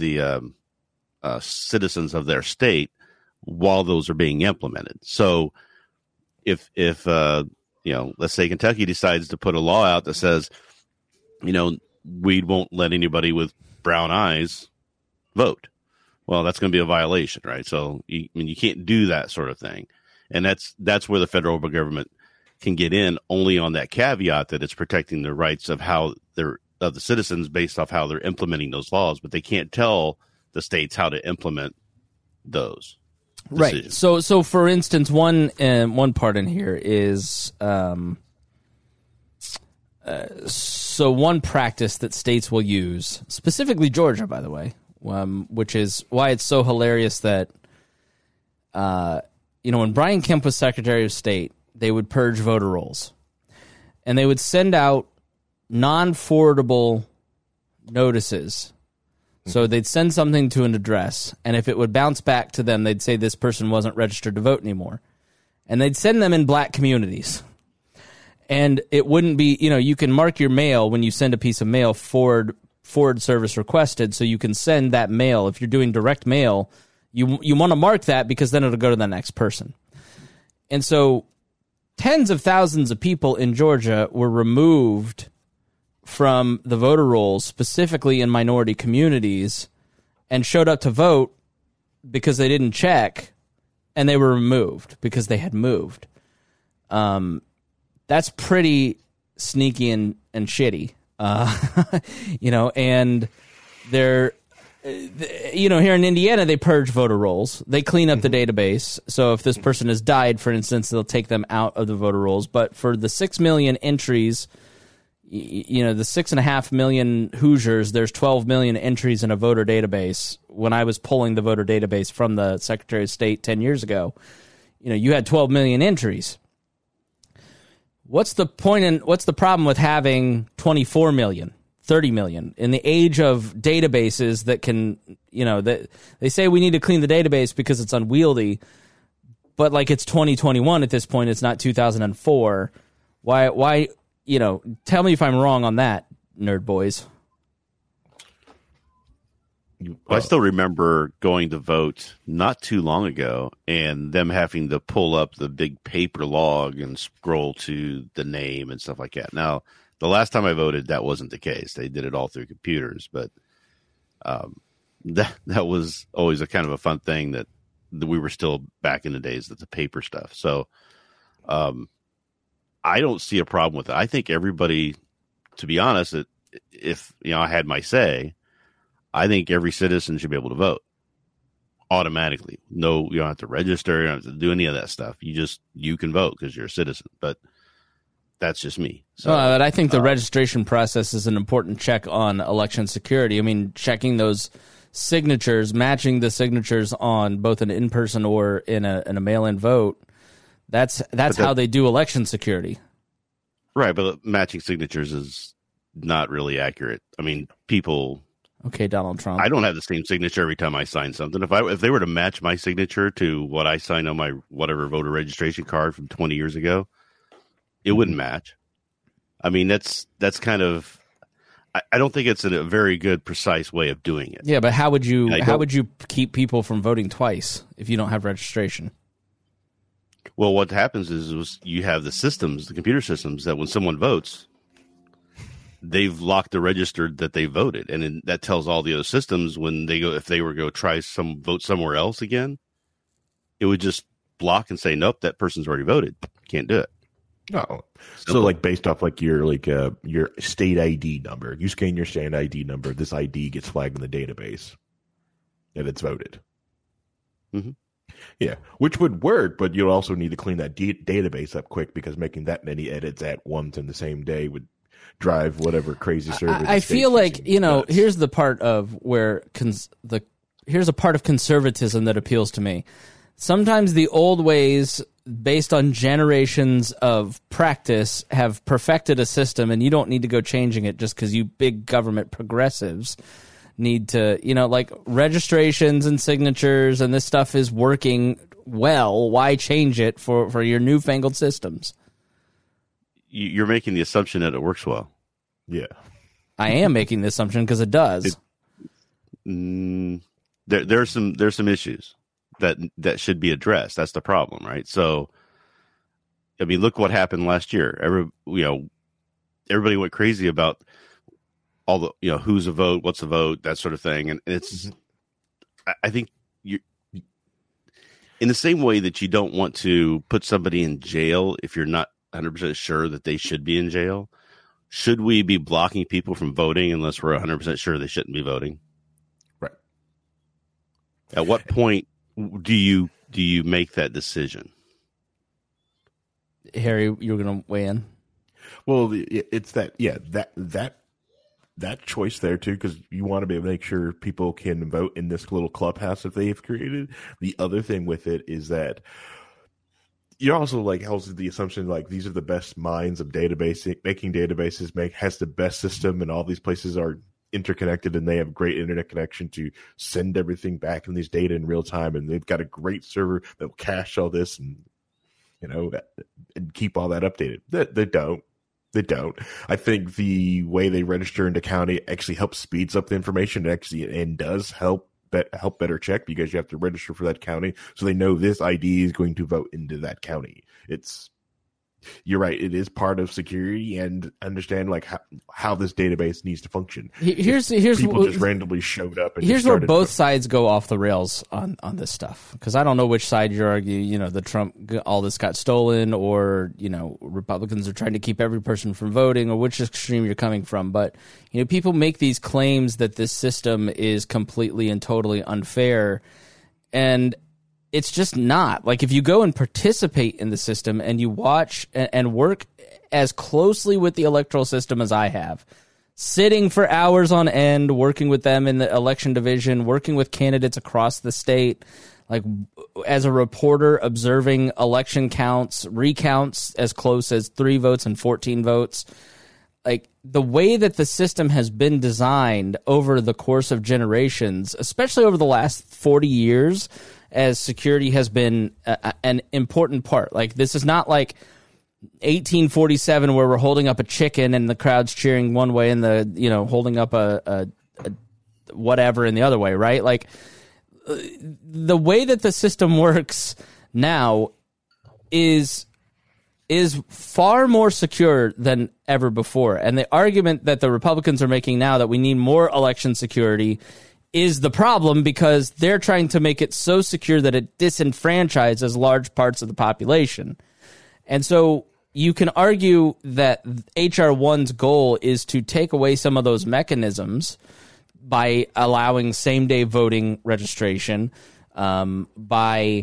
citizens of their state while those are being implemented. So if you know, let's say Kentucky decides to put a law out that says, you know, we won't let anybody with brown eyes vote. Well, that's going to be a violation, right? So you can't do that sort of thing. And that's where the federal government can get in, only on that caveat that it's protecting the rights of the citizens based off how they're implementing those laws, but they can't tell the states how to implement those decisions. Right. So for instance, one part in here is so one practice that states will use, specifically Georgia, by the way, which is why it's so hilarious that you know, when Brian Kemp was Secretary of State, they would purge voter rolls, and they would send out non-forwardable notices. So they'd send something to an address, and if it would bounce back to them, they'd say this person wasn't registered to vote anymore. And they'd send them in black communities. And it wouldn't be, you know, you can mark your mail when you send a piece of mail forward service requested, so you can send that mail. If you're doing direct mail, you want to mark that because then it'll go to the next person. And so tens of thousands of people in Georgia were removed from the voter rolls, specifically in minority communities, and showed up to vote because they didn't check, and they were removed because they had moved. That's pretty sneaky and shitty, you know, and they're, you know, here in Indiana, they purge voter rolls. They clean up the database. So if this person has died, for instance, they'll take them out of the voter rolls. But for the 6 million entries, you know, the 6.5 million Hoosiers, there's 12 million entries in a voter database. When I was pulling the voter database from the Secretary of State 10 years ago, you know, you had 12 million entries. What's the point what's the problem with having 24 million, 30 million in the age of databases that can, you know, that they say we need to clean the database because it's unwieldy, but like it's 2021 at this point, it's not 2004. Why, you know, tell me if I'm wrong on that, nerd boys. I still remember going to vote not too long ago and them having to pull up the big paper log and scroll to the name and stuff like that. Now, the last time I voted, that wasn't the case. They did it all through computers, but that was always a kind of a fun thing that we were still back in the days of the paper stuff. So I don't see a problem with it. I think everybody to be honest, if I had my say, I think every citizen should be able to vote automatically. No, you don't have to register. You don't have to do any of that stuff. You can vote because you're a citizen. But that's just me. So, but I think the registration process is an important check on election security. I mean, checking those signatures, matching the signatures on both an in-person or in a mail-in vote. That's how they do election security. Right, but matching signatures is not really accurate. I mean, people. Okay, Donald Trump. I don't have the same signature every time I sign something. If they were to match my signature to what I signed on my whatever voter registration card from 20 years ago, it wouldn't match. I mean, that's kind of. I don't think it's a very good, precise way of doing it. Yeah, but how would you keep people from voting twice if you don't have registration? Well, what happens is you have the systems, the computer systems, that when someone votes, they've locked the register that they voted, and that tells all the other systems when they go, if they were to go try vote somewhere else again, it would just block and say, nope, that person's already voted, can't do it. Oh, so like based off like your state ID number, you scan your state ID number, this ID gets flagged in the database, and it's voted. Mm-hmm. Yeah, which would work, but you'll also need to clean that database up quick because making that many edits at once in the same day would drive whatever crazy server. I feel like nuts. Here's the part of where here's a part of conservatism that appeals to me. Sometimes the old ways, based on generations of practice, have perfected a system, and you don't need to go changing it just because you big government progressives need to, like registrations and signatures and this stuff is working well. Why change it for your newfangled systems? You're making the assumption that it works well. Yeah. I am making the assumption because it does. There's some issues that should be addressed. That's the problem, right? So, I mean, look what happened last year. Everybody went crazy about all the, who's a vote, what's a vote, that sort of thing. And it's, I think you, in the same way that you don't want to put somebody in jail if you're not 100% sure that they should be in jail, should we be blocking people from voting unless we're 100% sure they shouldn't be voting? Right. At what point do you make that decision? Harry, you were going to weigh in? Well, it's that choice there too, because you want to be able to make sure people can vote in this little clubhouse that they've created. The other thing with it is that you're also like held the assumption like these are the best minds of making databases, has the best system, and all these places are interconnected and they have great internet connection to send everything back in these data in real time, and they've got a great server that will cache all this and and keep all that updated. They don't. I think the way they register into county actually helps speeds up the information and does help better check, because you have to register for that county so they know this ID is going to vote into that county. You're right. It is part of security and understand like how this database needs to function. Here's people just randomly showed up. And here's where both sides go off the rails on this stuff, because I don't know which side you're arguing. The Trump, all this got stolen, or Republicans are trying to keep every person from voting, or which extreme you're coming from. But people make these claims that this system is completely and totally unfair, and it's just not. Like, if you go and participate in the system and you watch and work as closely with the electoral system as I have, sitting for hours on end, working with them in the election division, working with candidates across the state, like as a reporter, observing election counts, recounts as close as 3 votes and 14 votes, like the way that the system has been designed over the course of generations, especially over the last 40 years, as security has been an important part. Like, this is not like 1847 where we're holding up a chicken and the crowd's cheering one way and the holding up a whatever in the other way, right? Like, the way that the system works now is far more secure than ever before. And the argument that the Republicans are making now that we need more election security is the problem, because they're trying to make it so secure that it disenfranchises large parts of the population. And so you can argue that H.R. 1's goal is to take away some of those mechanisms by allowing same-day voting registration, by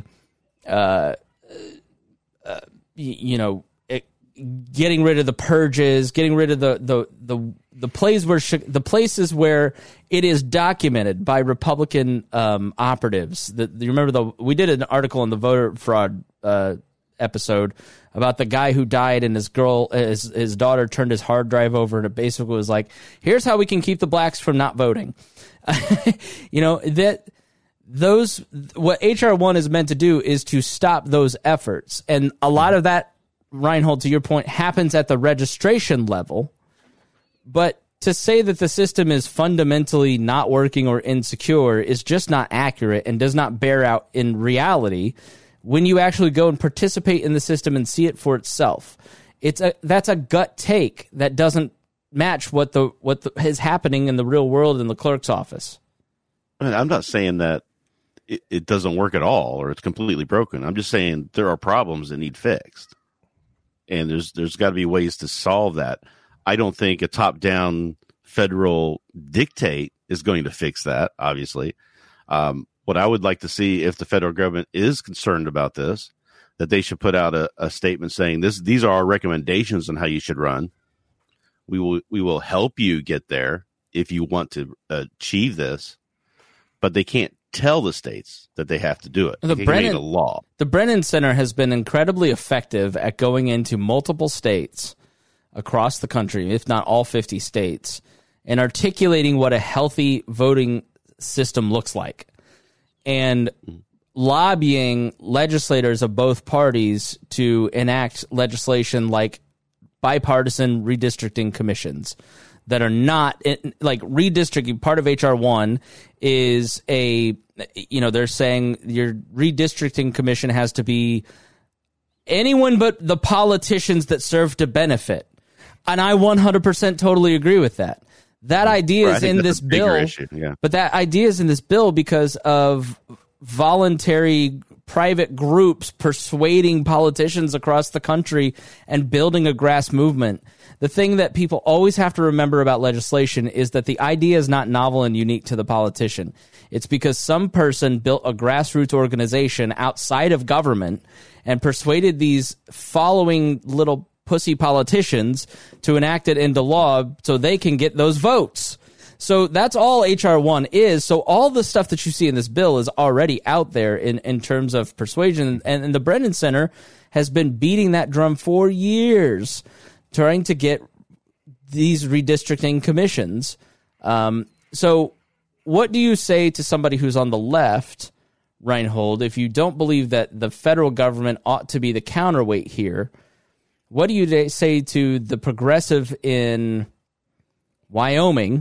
getting rid of the purges, getting rid of the places where it is documented by Republican operatives. You remember we did an article in the voter fraud episode about the guy who died and his daughter turned his hard drive over, and it basically was like, here's how we can keep the blacks from not voting. What H.R. 1 is meant to do is to stop those efforts. And a lot of that, Reinhold, to your point, happens at the registration level. But to say that the system is fundamentally not working or insecure is just not accurate and does not bear out in reality when you actually go and participate in the system and see it for itself. That's a gut take that doesn't match what is happening in the real world in the clerk's office. I mean, I'm not saying that it doesn't work at all or it's completely broken. I'm just saying there are problems that need fixed. And there's got to be ways to solve that. I don't think a top-down federal dictate is going to fix that, obviously. What I would like to see, if the federal government is concerned about this, that they should put out a statement saying these are our recommendations on how you should run. We will help you get there if you want to achieve this, but they can't tell the states that they have to do it. They can make a law. The Brennan Center has been incredibly effective at going into multiple states across the country, if not all 50 states, and articulating what a healthy voting system looks like, and lobbying legislators of both parties to enact legislation like bipartisan redistricting commissions that are not like redistricting. Part of H.R. 1 is they're saying your redistricting commission has to be anyone but the politicians that serve to benefit. And I 100% totally agree with that. That idea is in this bill, but that idea is in this bill because of voluntary private groups persuading politicians across the country and building a grass movement. The thing that people always have to remember about legislation is that the idea is not novel and unique to the politician. It's because some person built a grassroots organization outside of government and persuaded these following little pussy politicians to enact it into law so they can get those votes. So that's all H.R. 1 is. So all the stuff that you see in this bill is already out there in terms of persuasion. And the Brennan Center has been beating that drum for years, trying to get these redistricting commissions. So what do you say to somebody who's on the left, Reinhold, if you don't believe that the federal government ought to be the counterweight here? What do you say to the progressive in Wyoming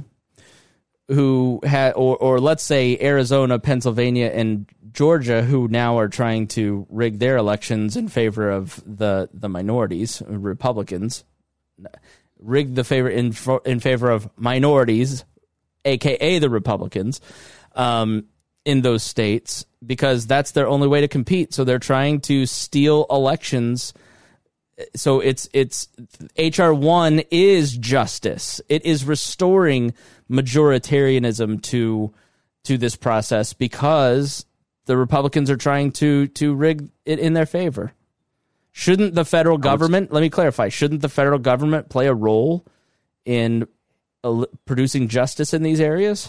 who had, or let's say Arizona, Pennsylvania, and Georgia, who now are trying to rig their elections in favor of the minorities, Republicans, rig the favor in favor of minorities, aka the Republicans, in those states, because that's their only way to compete. So they're trying to steal elections. So it's H.R. 1 is justice. It is restoring majoritarianism to this process because the Republicans are trying to rig it in their favor. Shouldn't the federal government, let me clarify, shouldn't the federal government play a role in producing justice in these areas?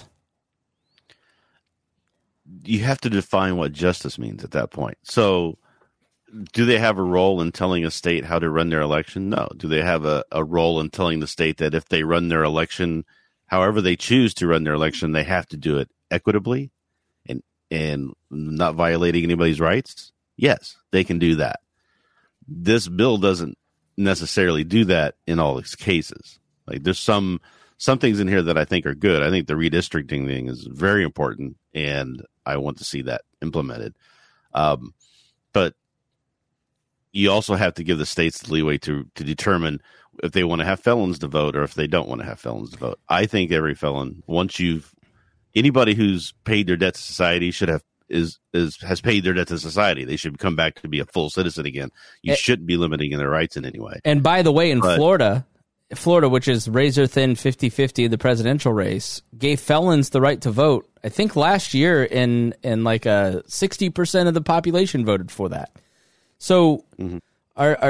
You have to define what justice means at that point. So do they have a role in telling a state how to run their election? No. Do they have a role in telling the state that if they run their election, however they choose to run their election, they have to do it equitably and not violating anybody's rights? Yes, they can do that. This bill doesn't necessarily do that in all these cases. Like there's some things in here that I think are good. I think the redistricting thing is very important, and I want to see that implemented. But you also have to give the states the leeway to determine if they want to have felons to vote or if they don't want to have felons to vote. I think every felon, anybody who's paid their debt to society should have has paid their debt to society. They should come back to be a full citizen again. You shouldn't be limiting their rights in any way. And by the way, in Florida, which is razor thin 50-50 in the presidential race, gave felons the right to vote. I think last year in like 60% of the population voted for that. So our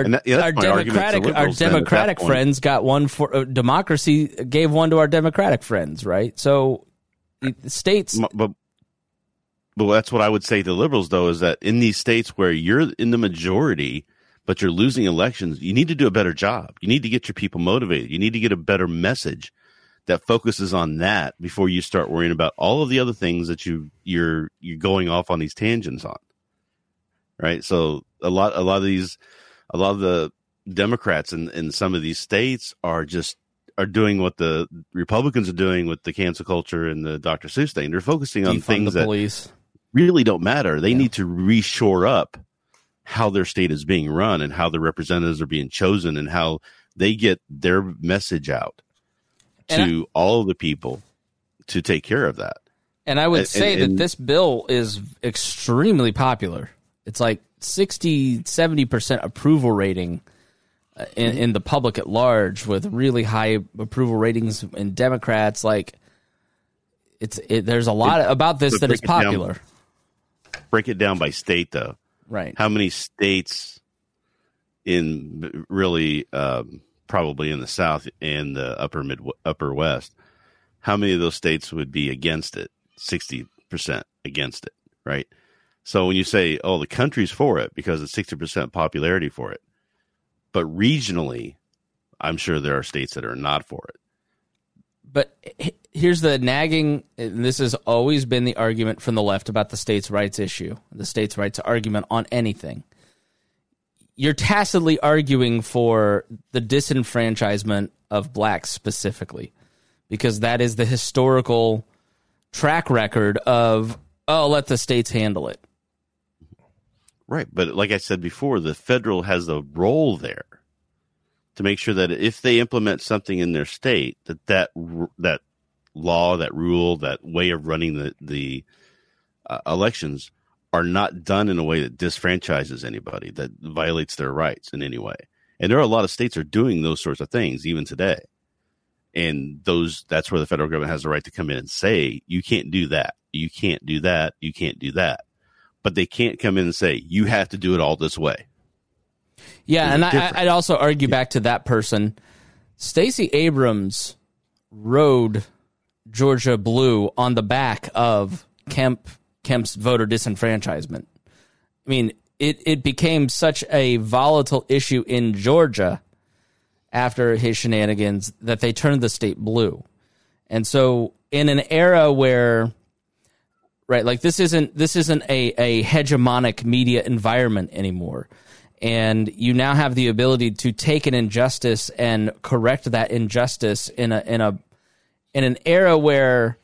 Democratic friends got one for democracy, gave one to our Democratic friends, right? So the states, but that's what I would say to liberals, though, is that in these states where you're in the majority, but you're losing elections, you need to do a better job. You need to get your people motivated. You need to get a better message that focuses on that before you start worrying about all of the other things that you're going off on these tangents on. Right. So a lot of the Democrats in some of these states are doing what the Republicans are doing with the cancel culture and the Dr. Seuss thing. They're focusing on things that really don't matter. They need to reshore up how their state is being run and how their representatives are being chosen and how they get their message out to all of the people to take care of that. And I would say that this bill is extremely popular. It's like 60-70% approval rating in the public at large, with really high approval ratings in Democrats. Like there's a lot about this that is popular. Break it down by state, though. Right. How many states in really probably in the South and the upper West, how many of those states would be against it? 60% against it, right? So when you say, oh, the country's for it because it's 60% popularity for it, but regionally, I'm sure there are states that are not for it. But here's the nagging, and this has always been the argument from the left about the states' rights issue, the states' rights argument on anything. You're tacitly arguing for the disenfranchisement of blacks specifically, because that is the historical track record of, oh, let the states handle it. Right, but like I said before, the federal has a role there to make sure that if they implement something in their state, that law, that rule, that way of running the elections are not done in a way that disfranchises anybody, that violates their rights in any way. And there are a lot of states that are doing those sorts of things even today. And that's where the federal government has the right to come in and say, you can't do that. You can't do that. You can't do that. But they can't come in and say, you have to do it all this way. Yeah, and I'd also argue back to that person. Stacey Abrams rode Georgia blue on the back of Kemp's voter disenfranchisement. I mean, it became such a volatile issue in Georgia after his shenanigans that they turned the state blue. And so in an era where, right, like this isn't a hegemonic media environment anymore. And you now have the ability to take an injustice and correct that injustice in an era where,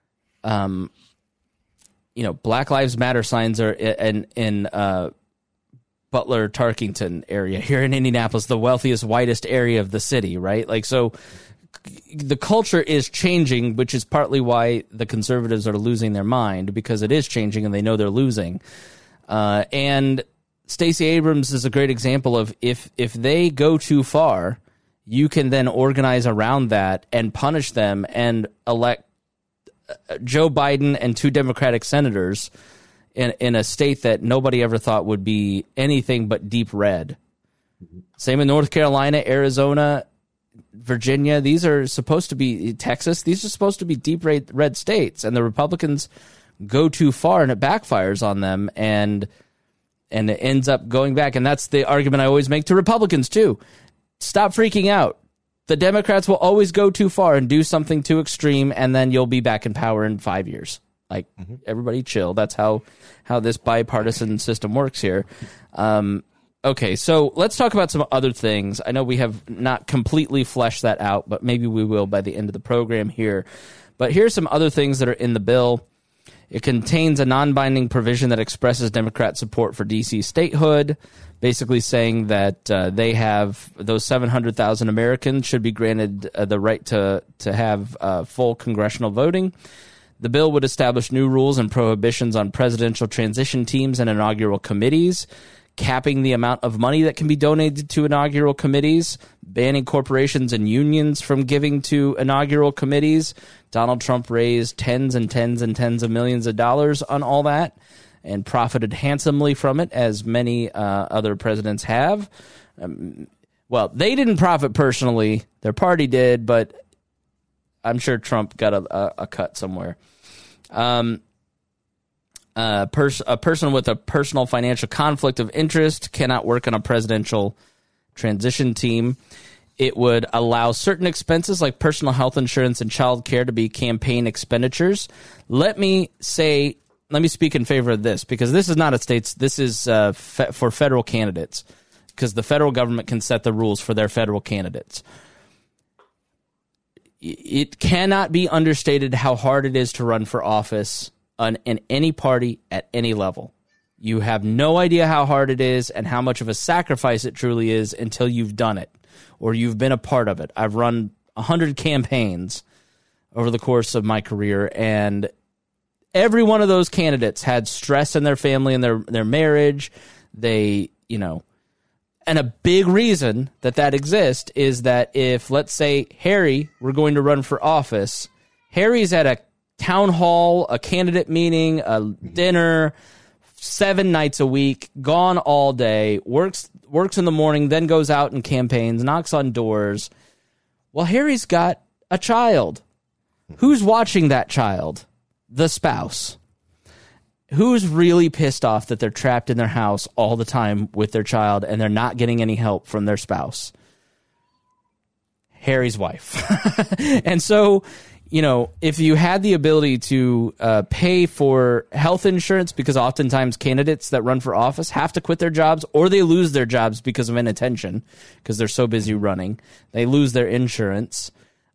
Black Lives Matter signs are in Butler Tarkington area here in Indianapolis, the wealthiest, whitest area of the city, right? Like, so the culture is changing, which is partly why the conservatives are losing their mind, because it is changing and they know they're losing. And Stacey Abrams is a great example of if they go too far, you can then organize around that and punish them and elect Joe Biden and 2 Democratic senators in a state that nobody ever thought would be anything but deep red. Same in North Carolina, Arizona, Virginia. These are supposed to be Texas. These are supposed to be deep red states, and the Republicans go too far and it backfires on them, and it ends up going back. And that's the argument I always make to Republicans too. Stop freaking out. The Democrats will always go too far and do something too extreme, and then you'll be back in power in 5 years. Like, everybody chill. That's how this bipartisan system works here. Okay, so let's talk about some other things. I know we have not completely fleshed that out, but maybe we will by the end of the program here. But here's some other things that are in the bill. It contains a non-binding provision that expresses Democrat support for D.C. statehood, basically saying that they have those 700,000 Americans should be granted the right to have full congressional voting. The bill would establish new rules and prohibitions on presidential transition teams and inaugural committees, capping the amount of money that can be donated to inaugural committees, banning corporations and unions from giving to inaugural committees. Donald Trump raised tens and tens and tens of millions of dollars on all that and profited handsomely from it, as many other presidents have. Well, they didn't profit personally. Their party did, but I'm sure Trump got a cut somewhere. A person with a personal financial conflict of interest cannot work on a presidential transition team. It would allow certain expenses like personal health insurance and child care to be campaign expenditures. Let me speak in favor of this, because this is not a state's. This is for federal candidates, because the federal government can set the rules for their federal candidates. It cannot be understated how hard it is to run for office in any party at any level. You have no idea how hard it is and how much of a sacrifice it truly is until you've done it or you've been a part of it. I've run 100 campaigns over the course of my career, and every one of those candidates had stress in their family and their marriage. And a big reason that exists is that if, let's say, Harry were going to run for office, Harry's at a town hall, a candidate meeting, a dinner, 7 nights a week, gone all day, works in the morning, then goes out and campaigns, knocks on doors. Well, Harry's got a child. Who's watching that child? The spouse. Who's really pissed off that they're trapped in their house all the time with their child and they're not getting any help from their spouse? Harry's wife. And so, if you had the ability to pay for health insurance, because oftentimes candidates that run for office have to quit their jobs or they lose their jobs because of inattention, because they're so busy running. They lose their insurance.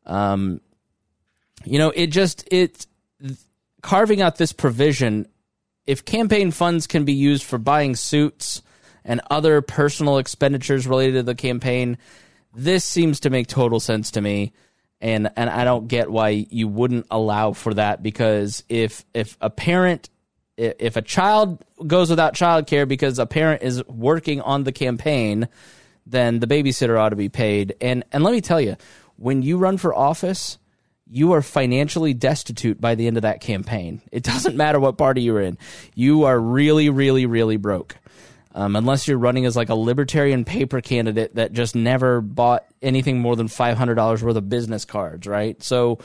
Carving out this provision, if campaign funds can be used for buying suits and other personal expenditures related to the campaign, this seems to make total sense to me. And I don't get why you wouldn't allow for that, because if a child goes without child care because a parent is working on the campaign, then the babysitter ought to be paid. And let me tell you, when you run for office, you are financially destitute by the end of that campaign. It doesn't matter what party you're in. You are really, really, really broke. Unless you're running as like a libertarian paper candidate that just never bought anything more than $500 worth of business cards, right? So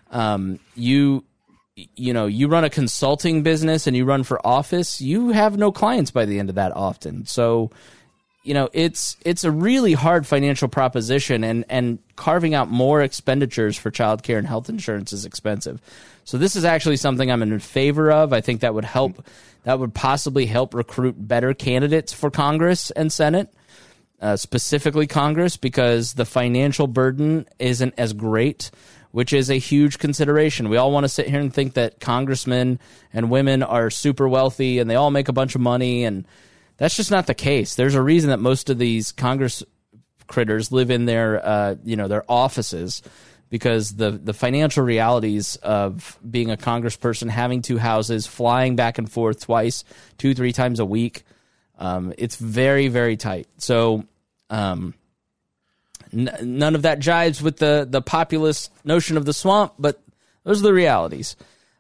you run a consulting business and you run for office, you have no clients by the end of that often. So it's a really hard financial proposition, and carving out more expenditures for childcare and health insurance is expensive. So this is actually something I'm in favor of. I think that would help. That would possibly help recruit better candidates for Congress and Senate, specifically Congress, because the financial burden isn't as great, which is a huge consideration. We all want to sit here and think that congressmen and women are super wealthy and they all make a bunch of money, and that's just not the case. There's a reason that most of these Congress critters live in their offices, because the financial realities of being a congressperson, having 2 houses, flying back and forth 2-3 times a week, it's very, very tight. So none of that jives with the populist notion of the swamp, but those are the realities.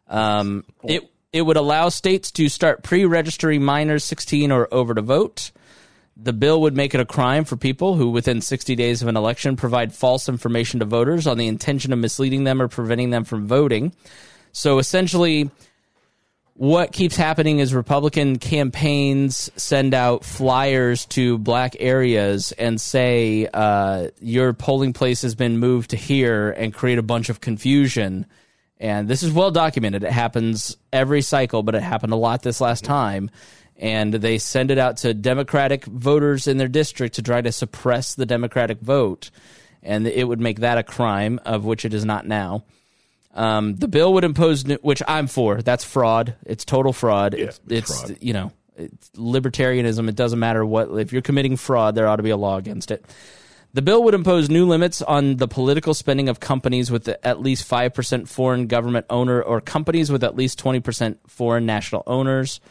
It would allow states to start pre-registering minors 16 or over to vote. The bill would make it a crime for people who, within 60 days of an election, provide false information to voters on the intention of misleading them or preventing them from voting. So essentially, what keeps happening is Republican campaigns send out flyers to black areas and say, your polling place has been moved to here, and create a bunch of confusion. And this is well documented. It happens every cycle, but it happened a lot this last time. And they send it out to Democratic voters in their district to try to suppress the Democratic vote. And it would make that a crime, of which it is not now. The bill would impose, which I'm for. That's fraud. It's total fraud. Yeah, it's fraud. It's libertarianism. It doesn't matter what. If you're committing fraud, there ought to be a law against it. The bill would impose new limits on the political spending of companies with at least 5% foreign government owner or companies with at least 20% foreign national owners.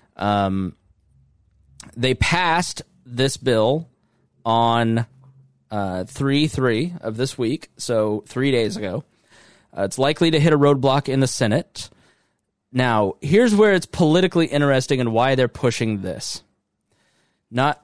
They passed this bill on 3/3 of this week, so 3 days ago. It's likely to hit a roadblock in the Senate. Now, here's where it's politically interesting and why they're pushing this. Not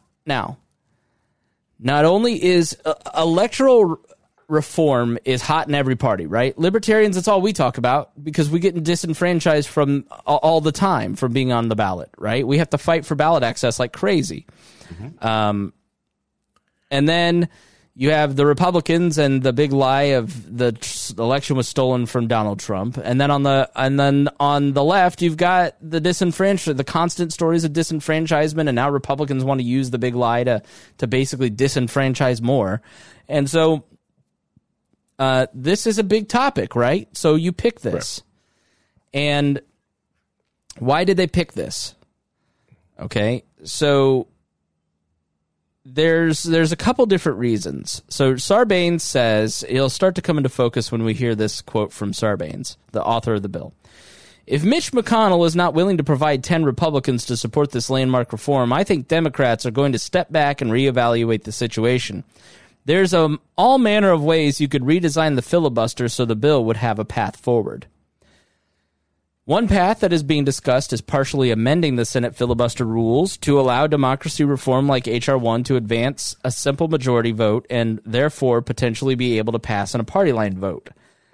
only is electoral reform is hot in every party, right? Libertarians, it's all we talk about because we get disenfranchised from all the time from being on the ballot, right? We have to fight for ballot access like crazy. Mm-hmm. And then you have the Republicans and the big lie of the election was stolen from Donald Trump. And then on the left, you've got the constant stories of disenfranchisement, and now Republicans want to use the big lie to basically disenfranchise more. And so this is a big topic, right? So you pick this. Right. And why did they pick this? Okay, so there's a couple different reasons. So Sarbanes says, it'll start to come into focus when we hear this quote from Sarbanes, the author of the bill. If Mitch McConnell is not willing to provide 10 Republicans to support this landmark reform, I think Democrats are going to step back and reevaluate the situation. There's all manner of ways you could redesign the filibuster so the bill would have a path forward. One path that is being discussed is partially amending the Senate filibuster rules to allow democracy reform like H.R. 1 to advance a simple majority vote and therefore potentially be able to pass on a party line vote.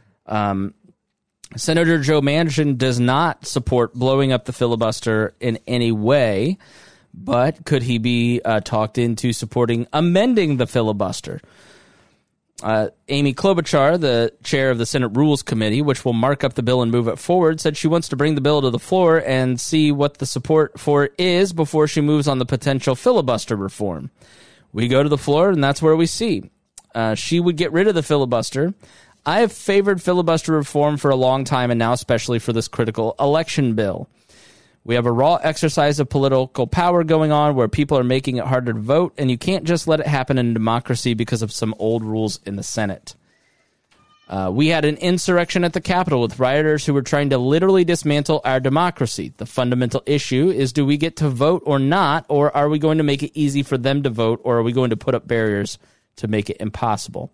Senator Joe Manchin does not support blowing up the filibuster in any way, but could he be talked into supporting amending the filibuster? Amy Klobuchar, the chair of the Senate Rules Committee, which will mark up the bill and move it forward, said she wants to bring the bill to the floor and see what the support for it is before she moves on the potential filibuster reform. We go to the floor, and that's where we see. She would get rid of the filibuster. I have favored filibuster reform for a long time, and now especially for this critical election bill. We have a raw exercise of political power going on where people are making it harder to vote, and you can't just let it happen in democracy because of some old rules in the Senate. We had an insurrection at the Capitol with rioters who were trying to literally dismantle our democracy. The fundamental issue is, do we get to vote or not, or are we going to make it easy for them to vote, or are we going to put up barriers to make it impossible?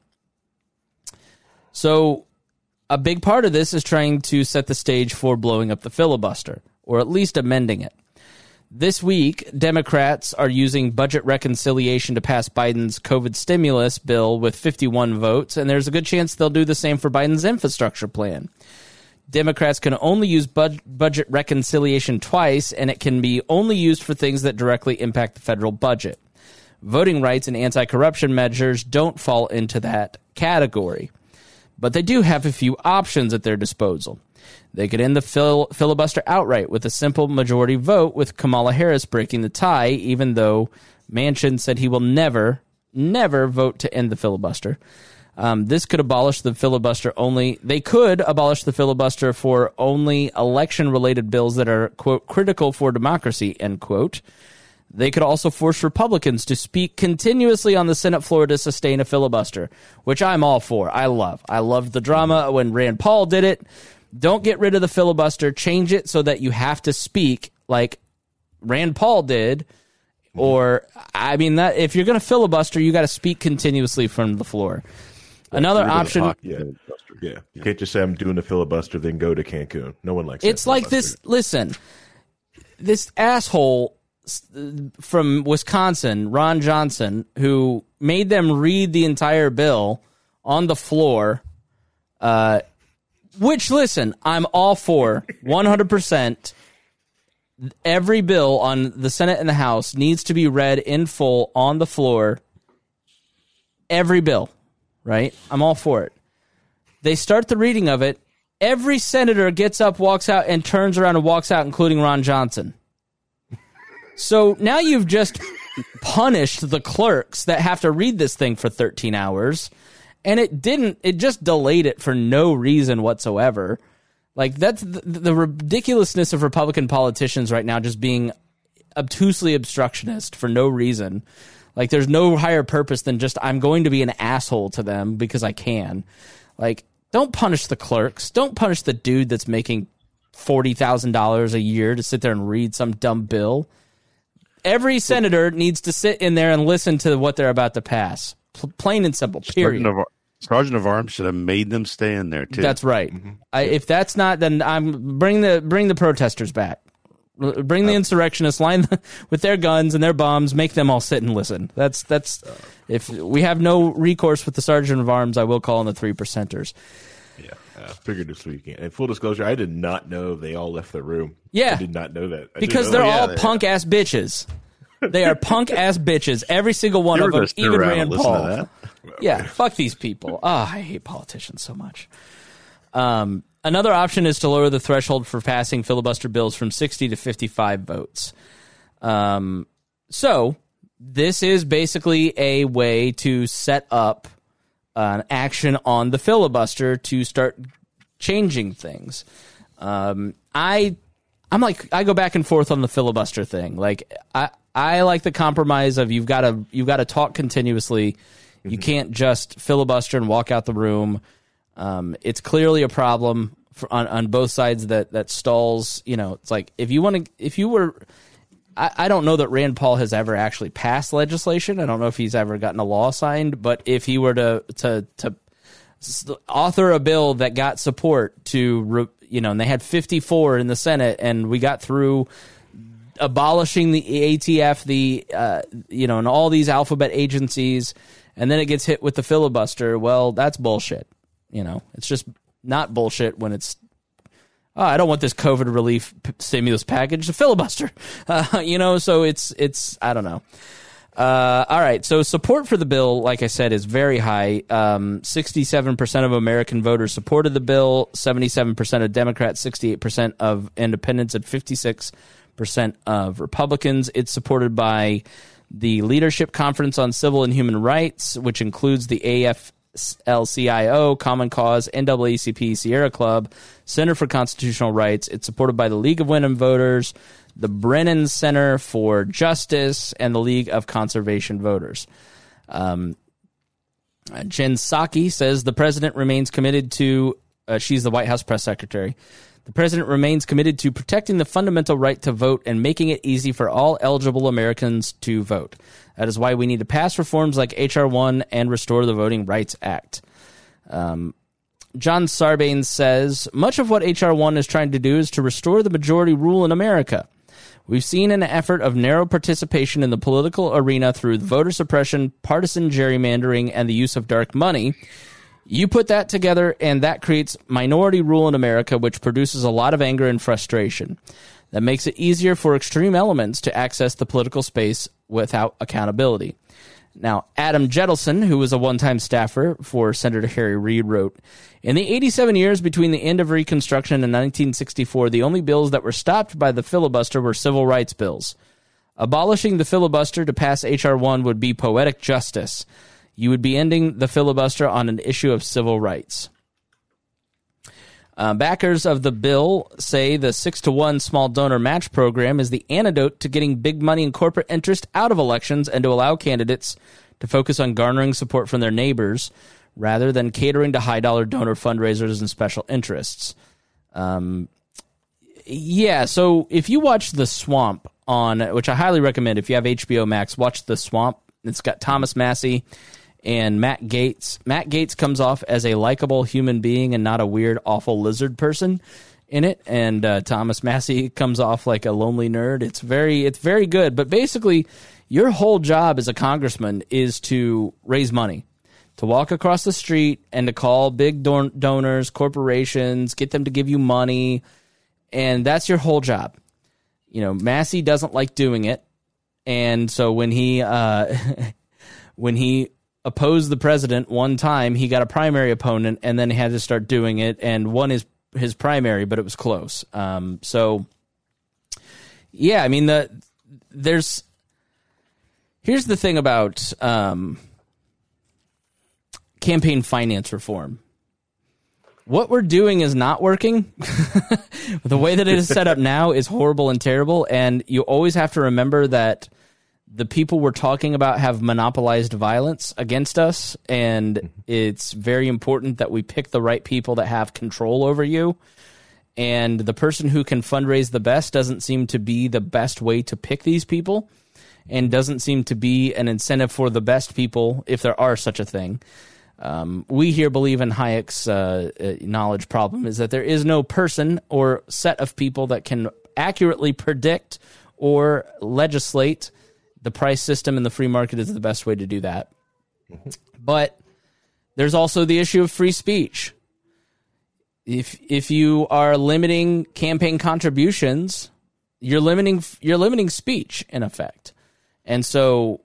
So a big part of this is trying to set the stage for blowing up the filibuster, or at least amending it. This week, Democrats are using budget reconciliation to pass Biden's COVID stimulus bill with 51 votes, and there's a good chance they'll do the same for Biden's infrastructure plan. Democrats can only use budget reconciliation twice, and it can be only used for things that directly impact the federal budget. Voting rights and anti-corruption measures don't fall into that category, but they do have a few options at their disposal. They could end the filibuster outright with a simple majority vote, with Kamala Harris breaking the tie, even though Manchin said he will never vote to end the filibuster. This could abolish the filibuster only. They could abolish the filibuster for only election-related bills that are, quote, critical for democracy, end quote. They could also force Republicans to speak continuously on the Senate floor to sustain a filibuster, which I'm all for. I love the drama when Rand Paul did it. Don't get rid of the filibuster. Change it so that you have to speak like Rand Paul did. Or, I mean, that if you're going to filibuster, you got to speak continuously from the floor. Another option. Yeah. You can't just say I'm doing a filibuster, then go to Cancun. No one likes that. It's like this. Listen, this asshole from Wisconsin, Ron Johnson, who made them read the entire bill on the floor, which, listen, I'm all for 100%. Every bill on the Senate and the House needs to be read in full on the floor. Every bill, right? I'm all for it. They start the reading of it. Every senator gets up, walks out, and turns around and walks out, including Ron Johnson. So now you've just punished the clerks that have to read this thing for 13 hours. And it just delayed it for no reason whatsoever. Like, that's the ridiculousness of Republican politicians right now, just being obtusely obstructionist for no reason. Like, there's no higher purpose than just I'm going to be an asshole to them because I can. Like, don't punish the clerks. Don't punish the dude that's making $40,000 a year to sit there and read some dumb bill. Every senator needs to sit in there and listen to what they're about to pass. Plain and simple, period. Sergeant of Arms should have made them stay in there, too. That's right. If that's not, then bring the protesters back. Bring the insurrectionists, line with their guns and their bombs, make them all sit and listen. That's if we have no recourse with the Sergeant of Arms, I will call on the 3%ers. Yeah, figured this weekend. And full disclosure, I did not know they all left the room. Yeah. I did not know that. Because they're all punk-ass bitches. They are punk-ass bitches. Every single one of them, even Rand Paul. Yeah, fuck these people. Oh, I hate politicians so much. Another option is to lower the threshold for passing filibuster bills from 60 to 55 votes. So this is basically a way to set up an action on the filibuster to start changing things. I go back and forth on the filibuster thing. Like I like the compromise of you've got to talk continuously. You can't just filibuster and walk out the room. It's clearly a problem on both sides that stalls. You know, it's like I don't know that Rand Paul has ever actually passed legislation. I don't know if he's ever gotten a law signed, but if he were to author a bill that got support and they had 54 in the Senate, and we got through abolishing the ATF, and all these alphabet agencies, and then it gets hit with the filibuster. Well, that's bullshit. It's just not bullshit when it's, I don't want this COVID relief stimulus package to filibuster. So it's I don't know. All right. So support for the bill, like I said, is very high. 67% of American voters supported the bill, 77% of Democrats, 68% of independents, and 56% of Republicans. It's supported by the Leadership Conference on Civil and Human Rights, which includes the AFL-CIO, Common Cause, NAACP, Sierra Club, Center for Constitutional Rights. It's supported by the League of Women Voters, the Brennan Center for Justice, and the League of Conservation Voters. Jen Psaki says the president remains committed to, she's the White House press secretary, the president remains committed to protecting the fundamental right to vote and making it easy for all eligible Americans to vote. That is why we need to pass reforms like H.R. 1 and restore the Voting Rights Act. John Sarbanes says, much of what H.R. 1 is trying to do is to restore the majority rule in America. We've seen an effort of narrow participation in the political arena through voter suppression, partisan gerrymandering, and the use of dark money. You put that together, and that creates minority rule in America, which produces a lot of anger and frustration. That makes it easier for extreme elements to access the political space without accountability. Now, Adam Jettleson, who was a one-time staffer for Senator Harry Reid, wrote, in the 87 years between the end of Reconstruction and 1964, the only bills that were stopped by the filibuster were civil rights bills. Abolishing the filibuster to pass H.R. 1 would be poetic justice. You would be ending the filibuster on an issue of civil rights. Backers of the bill say the 6-to-1 small donor match program is the antidote to getting big money and corporate interest out of elections and to allow candidates to focus on garnering support from their neighbors rather than catering to high-dollar donor fundraisers and special interests. So if you watch The Swamp which I highly recommend if you have HBO Max, watch The Swamp. It's got Thomas Massey and Matt Gaetz. Matt Gaetz comes off as a likable human being and not a weird, awful lizard person in it. And Thomas Massey comes off like a lonely nerd. It's very good. But basically, your whole job as a congressman is to raise money, to walk across the street and to call big donors, corporations, get them to give you money. And that's your whole job. Massey doesn't like doing it. And so when he opposed the president one time, he got a primary opponent and then he had to start doing it and won his primary, but it was close. Here's the thing about campaign finance reform. What we're doing is not working. The way that it is set up now is horrible and terrible, and you always have to remember that the people we're talking about have monopolized violence against us, and it's very important that we pick the right people that have control over you. And the person who can fundraise the best doesn't seem to be the best way to pick these people, and doesn't seem to be an incentive for the best people, if there are such a thing. We here believe in Hayek's knowledge problem is that there is no person or set of people that can accurately predict or legislate the price system, and the free market is the best way to do that. But there's also the issue of free speech. If you are limiting campaign contributions, you're limiting speech in effect. And so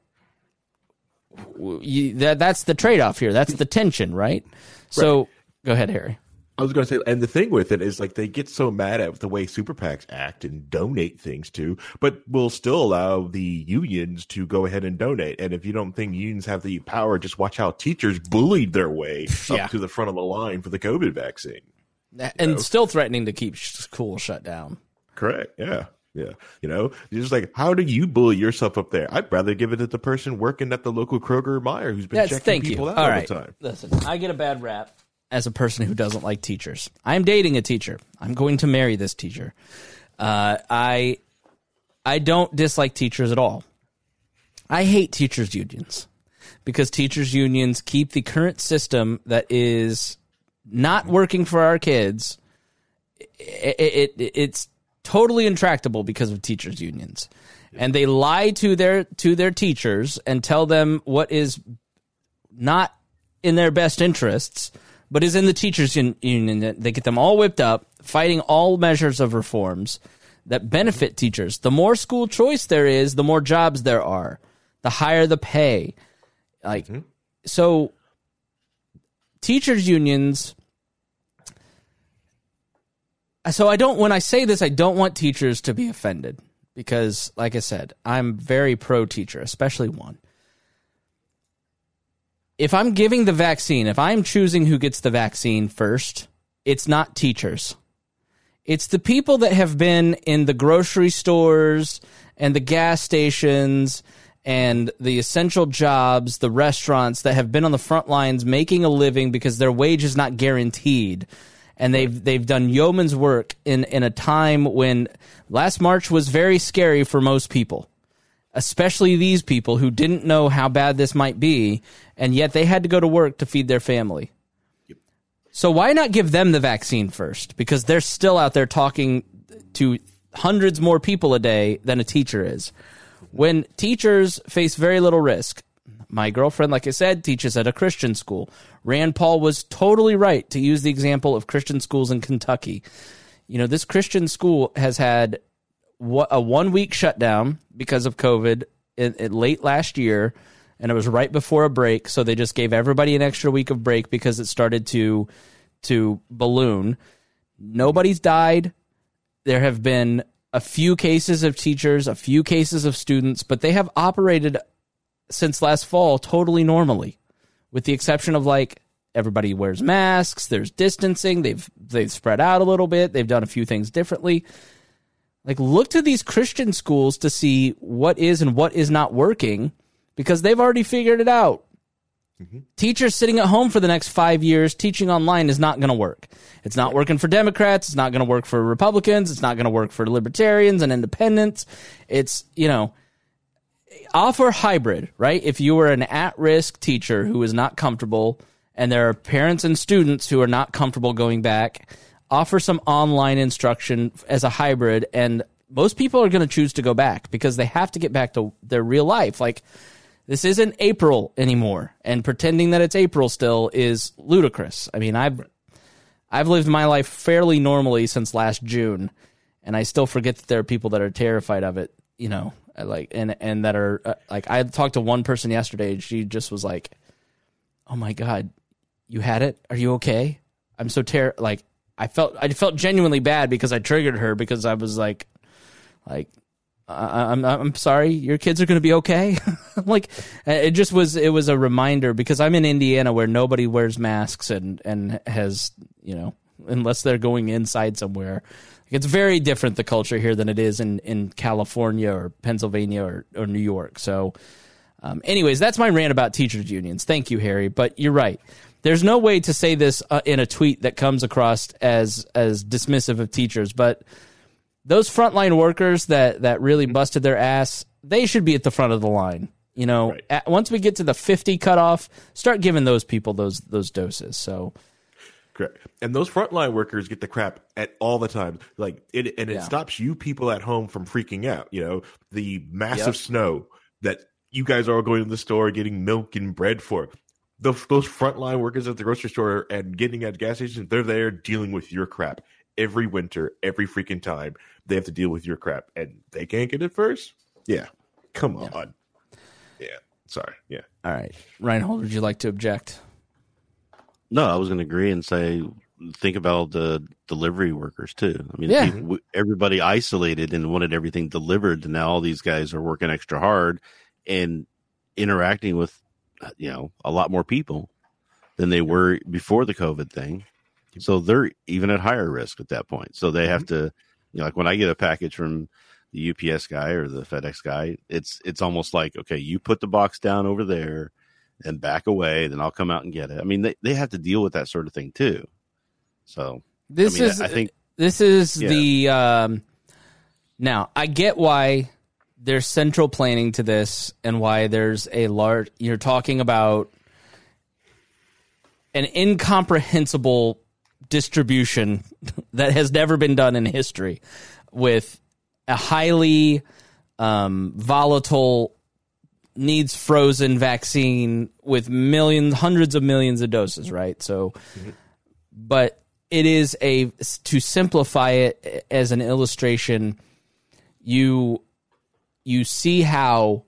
that's the trade-off here. That's the tension, right? So go ahead, Harry. I was going to say, and the thing with it is, like, they get so mad at the way super PACs act and donate things to, but will still allow the unions to go ahead and donate. And if you don't think unions have the power, just watch how teachers bullied their way up to the front of the line for the COVID vaccine. And still threatening to keep school shut down. Correct. Yeah. Yeah. You know, you're just like, how do you bully yourself up there? I'd rather give it to the person working at the local Kroger or Meijer who's been checking people out all the time. Listen, I get a bad rap as a person who doesn't like teachers. I'm dating a teacher. I'm going to marry this teacher. I don't dislike teachers at all. I hate teachers' unions because teachers' unions keep the current system that is not working for our kids. It's totally intractable because of teachers' unions. And they lie to their teachers and tell them what is not in their best interests, but is in the teachers' union. They get them all whipped up, fighting all measures of reforms that benefit teachers. The more school choice there is, the more jobs there are, the higher the pay. So teachers' unions. So when I say this, I don't want teachers to be offended because, like I said, I'm very pro-teacher, especially one. If I'm giving the vaccine, if I'm choosing who gets the vaccine first, it's not teachers. It's the people that have been in the grocery stores and the gas stations and the essential jobs, the restaurants that have been on the front lines making a living because their wage is not guaranteed. And they've done yeoman's work in a time when last March was very scary for most people, especially these people who didn't know how bad this might be, and yet they had to go to work to feed their family. Yep. So why not give them the vaccine first? Because they're still out there talking to hundreds more people a day than a teacher is. When teachers face very little risk, my girlfriend, like I said, teaches at a Christian school. Rand Paul was totally right to use the example of Christian schools in Kentucky. You know, this Christian school has had a 1 week shutdown because of COVID late last year, and it was right before a break, so they just gave everybody an extra week of break because it started to balloon. Nobody's died. There have been a few cases of teachers, a few cases of students, but they have operated since last fall totally normally, with the exception of, like, everybody wears masks, there's distancing, they've spread out a little bit, they've done a few things differently. Like, look to these Christian schools to see what is and what is not working, because they've already figured it out. Mm-hmm. Teachers sitting at home for the next 5 years teaching online is not going to work. It's not working for Democrats, it's not going to work for Republicans, it's not going to work for libertarians and independents. It's, you know, offer hybrid, right? If you are an at-risk teacher who is not comfortable, and there are parents and students who are not comfortable going back, offer some online instruction as a hybrid, and most people are going to choose to go back because they have to get back to their real life. Like, this isn't April anymore, and pretending that it's April still is ludicrous. I mean, I've lived my life fairly normally since last June, and I still forget that there are people that are terrified of it, you know. Like, and that are like, I talked to one person yesterday, and she just was like, "Oh my God, you had it? Are you okay?" I'm so like, I felt genuinely bad because I triggered her, because I was like, I'm sorry, your kids are going to be okay. Like, it was a reminder, because I'm in Indiana where nobody wears masks and has, you know, unless they're going inside somewhere. It's very different, the culture here, than it is in California or Pennsylvania or New York. So anyways, that's my rant about teachers unions. Thank you, Harry. But you're right. There's no way to say this in a tweet that comes across as dismissive of teachers. But those frontline workers that really busted their ass, they should be at the front of the line. You know, Right. Once we get to the 50 cutoff, start giving those people those doses. So, Correct. And those frontline workers get the crap at all the time. Like it stops you people at home from freaking out. You know, the massive snow that you guys are all going to the store getting milk and bread for. Those frontline workers at the grocery store and getting at gas stations, they're there dealing with your crap every winter, every freaking time. They have to deal with your crap, and they can't get it first. Yeah, come on. Yeah, sorry. Yeah. all right. Reinhold, would you like to object? No, I was going to agree and say, think about the delivery workers too. I mean, Yeah. everybody isolated and wanted everything delivered, and now all these guys are working extra hard and interacting with, a lot more people than they were before the COVID thing. So they're even at higher risk at that point. So they have to, like when I get a package from the UPS guy or the FedEx guy, it's almost like, okay, you put the box down over there and back away, then I'll come out and get it. I mean, they have to deal with that sort of thing too. So I think this is the now I get why there's central planning to this and why there's a large, you're talking about an incomprehensible distribution that has never been done in history with a highly volatile, needs frozen vaccine with hundreds of millions of doses, right? So, but it is to simplify it as an illustration, you see how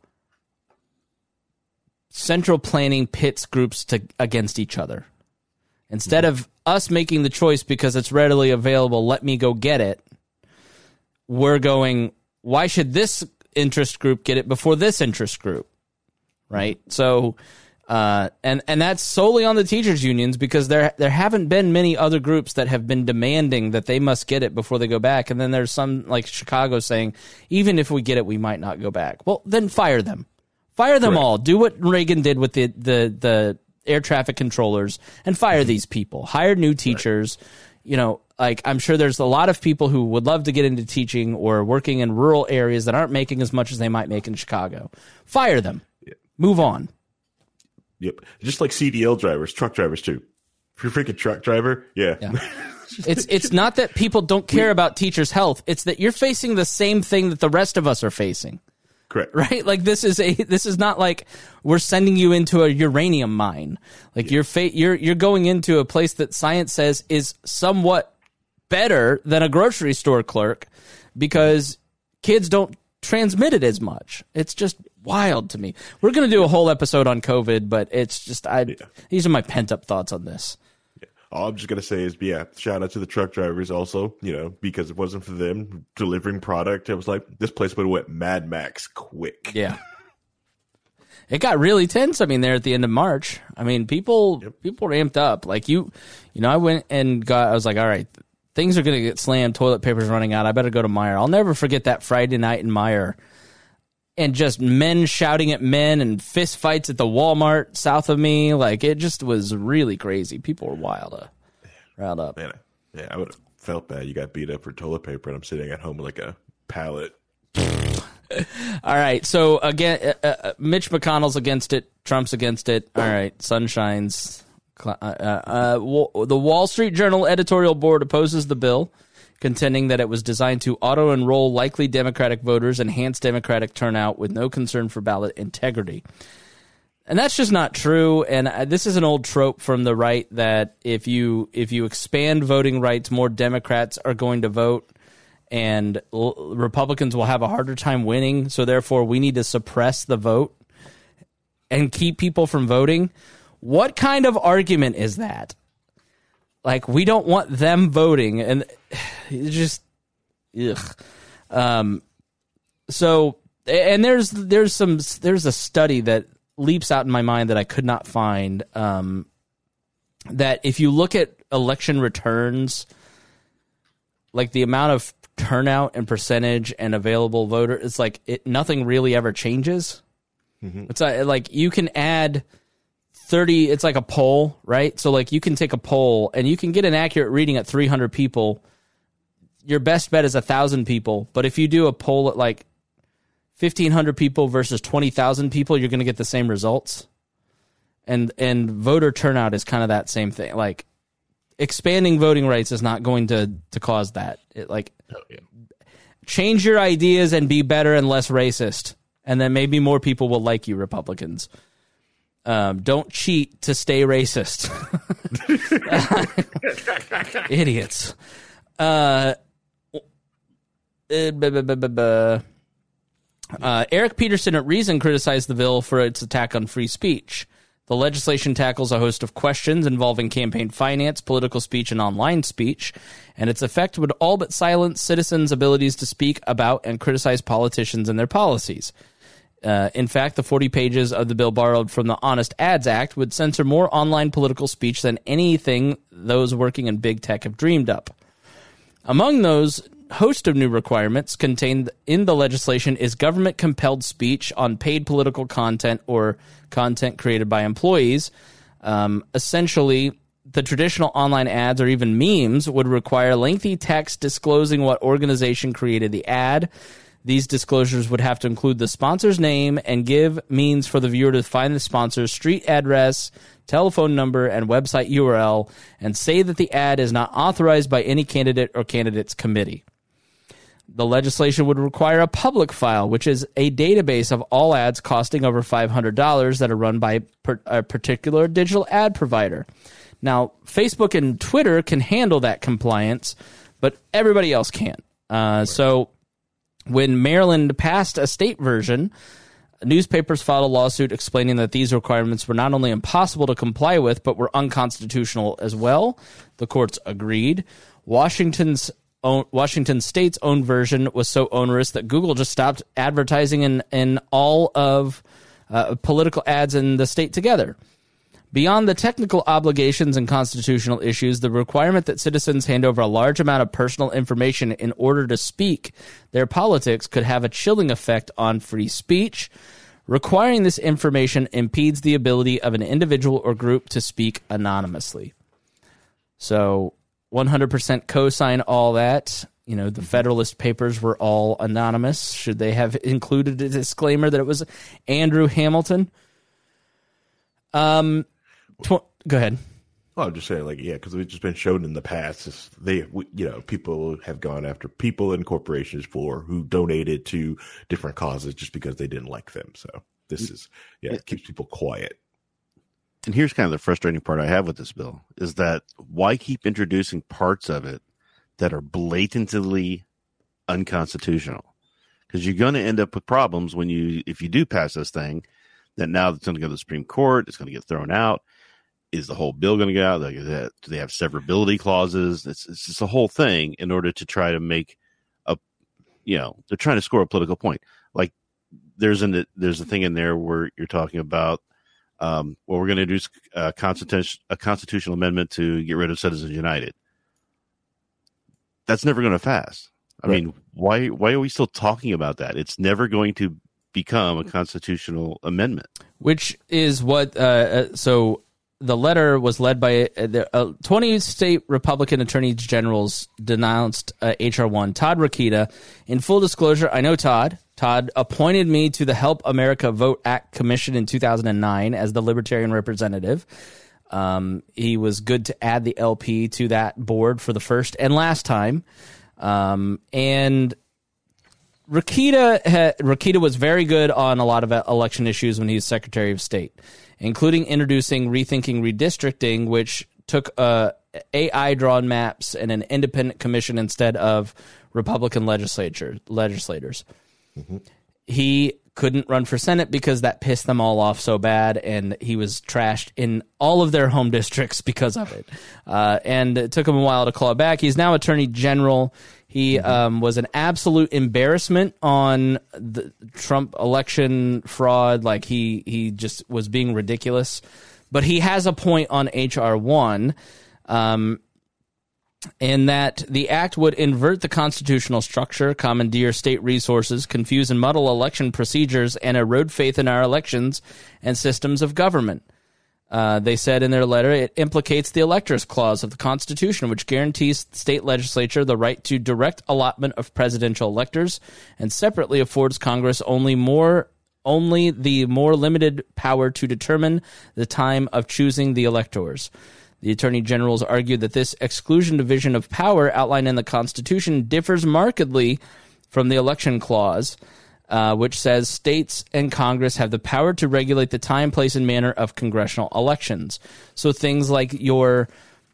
central planning pits groups against each other. Instead of us making the choice because it's readily available, let me go get it, we're going, why should this interest group get it before this interest group? Right? So, and that's solely on the teachers unions because there haven't been many other groups that have been demanding that they must get it before they go back. And then there's some like Chicago saying, even if we get it, we might not go back. Well, then fire them. Fire them all. Do what Reagan did with the air traffic controllers and fire these people. Hire new teachers. Like I'm sure there's a lot of people who would love to get into teaching or working in rural areas that aren't making as much as they might make in Chicago. Fire them. Move on. Yep. Just like CDL drivers, truck drivers too. If you're a freaking truck driver, yeah. It's not that people don't care about teachers' health. It's that you're facing the same thing that the rest of us are facing. Correct. Right? Like this is not like we're sending you into a uranium mine. Like you're going into a place that science says is somewhat better than a grocery store clerk because kids don't transmit it as much. It's just wild to me. We're going to do a whole episode on COVID, but it's just these are my pent up thoughts on this. All I'm just going to say is, shout out to the truck drivers also, because it wasn't for them delivering product. It was like, this place would have went Mad Max quick. Yeah. It got really tense. I mean, there at the end of March, I mean, people ramped up. Like I went and I was like, all right, things are going to get slammed. Toilet paper's running out. I better go to Meijer. I'll never forget that Friday night in Meijer. And just men shouting at men and fist fights at the Walmart south of me. Like, it just was really crazy. People were riled up. Man, I would have felt bad. You got beat up for toilet paper, and I'm sitting at home with like a pallet. All right. So, again, Mitch McConnell's against it. Trump's against it. All right. Sun shines. The Wall Street Journal editorial board opposes the bill, contending that it was designed to auto-enroll likely Democratic voters, enhance Democratic turnout with no concern for ballot integrity. And that's just not true. And this is an old trope from the right that if you expand voting rights, more Democrats are going to vote, and Republicans will have a harder time winning. So therefore, we need to suppress the vote and keep people from voting. What kind of argument is that? Like, we don't want them voting, and it's just, ugh. So, and there's a study that leaps out in my mind that I could not find, that if you look at election returns, like the amount of turnout and percentage and available voter, it's like nothing really ever changes. It's like you can add 30, it's like a poll, right? So like you can take a poll and you can get an accurate reading at 300 people. Your best bet is 1,000 people. But if you do a poll at like 1,500 people versus 20,000 people, you're going to get the same results. And voter turnout is kind of that same thing. Like expanding voting rights is not going to cause that. Change your ideas and be better and less racist. And then maybe more people will like you, Republicans. Don't cheat to stay racist. Idiots. Eric Peterson at Reason criticized the bill for its attack on free speech. The legislation tackles a host of questions involving campaign finance, political speech, and online speech, and its effect would all but silence citizens' abilities to speak about and criticize politicians and their policies. In fact, the 40 pages of the bill borrowed from the Honest Ads Act would censor more online political speech than anything those working in big tech have dreamed up. Among those host of new requirements contained in the legislation is government-compelled speech on paid political content or content created by employees. Essentially, the traditional online ads or even memes would require lengthy text disclosing what organization created the ad. These disclosures would have to include the sponsor's name and give means for the viewer to find the sponsor's street address, telephone number, and website URL, and say that the ad is not authorized by any candidate or candidate's committee. The legislation would require a public file, which is a database of all ads costing over $500 that are run by a particular digital ad provider. Now, Facebook and Twitter can handle that compliance, but everybody else can't. So when Maryland passed a state version, newspapers filed a lawsuit explaining that these requirements were not only impossible to comply with, but were unconstitutional as well. The courts agreed. Washington State's own version was so onerous that Google just stopped advertising in all of political ads in the state together. Beyond the technical obligations and constitutional issues, the requirement that citizens hand over a large amount of personal information in order to speak their politics could have a chilling effect on free speech. Requiring this information impedes the ability of an individual or group to speak anonymously. So 100% co-sign all that. You know, the Federalist Papers were all anonymous. Should they have included a disclaimer that it was Andrew Hamilton? Go ahead. Well, I'm just saying, like, yeah, because it's just been shown in the past. People have gone after people and corporations who donated to different causes just because they didn't like them. So this is, it keeps people quiet. And here's kind of the frustrating part I have with this bill is that why keep introducing parts of it that are blatantly unconstitutional? Because you're going to end up with problems if you do pass this thing, that now it's going to go to the Supreme Court, it's going to get thrown out. Is the whole bill going to get out? Do they have severability clauses? It's just a whole thing in order to try to make they're trying to score a political point. Like there's a thing in there where you're talking about, we're going to introduce a constitutional amendment to get rid of Citizens United. That's never going to pass. I mean, why are we still talking about that? It's never going to become a constitutional amendment. Which is what, so the letter was led by 20 state Republican attorneys generals denounced H.R. 1. Todd Rokita. In full disclosure, I know Todd. Todd appointed me to the Help America Vote Act Commission in 2009 as the Libertarian representative. He was good to add the LP to that board for the first and last time. And Rokita was very good on a lot of election issues when he was Secretary of State, including introducing Rethinking Redistricting, which took AI-drawn maps and an independent commission instead of Republican legislators. Mm-hmm. He couldn't run for Senate because that pissed them all off so bad, and he was trashed in all of their home districts because of it. And it took him a while to claw back. He's now Attorney General. He was an absolute embarrassment on the Trump election fraud. Like he just was being ridiculous. But he has a point on H.R. 1. in that the act would invert the constitutional structure, commandeer state resources, confuse and muddle election procedures, and erode faith in our elections and systems of government. They said in their letter, it implicates the Electors Clause of the Constitution, which guarantees the state legislature the right to direct allotment of presidential electors, and separately affords Congress only the more limited power to determine the time of choosing the electors. The Attorney Generals argued that this exclusion division of power outlined in the Constitution differs markedly from the Election Clause, which says states and Congress have the power to regulate the time, place, and manner of congressional elections. So things like your,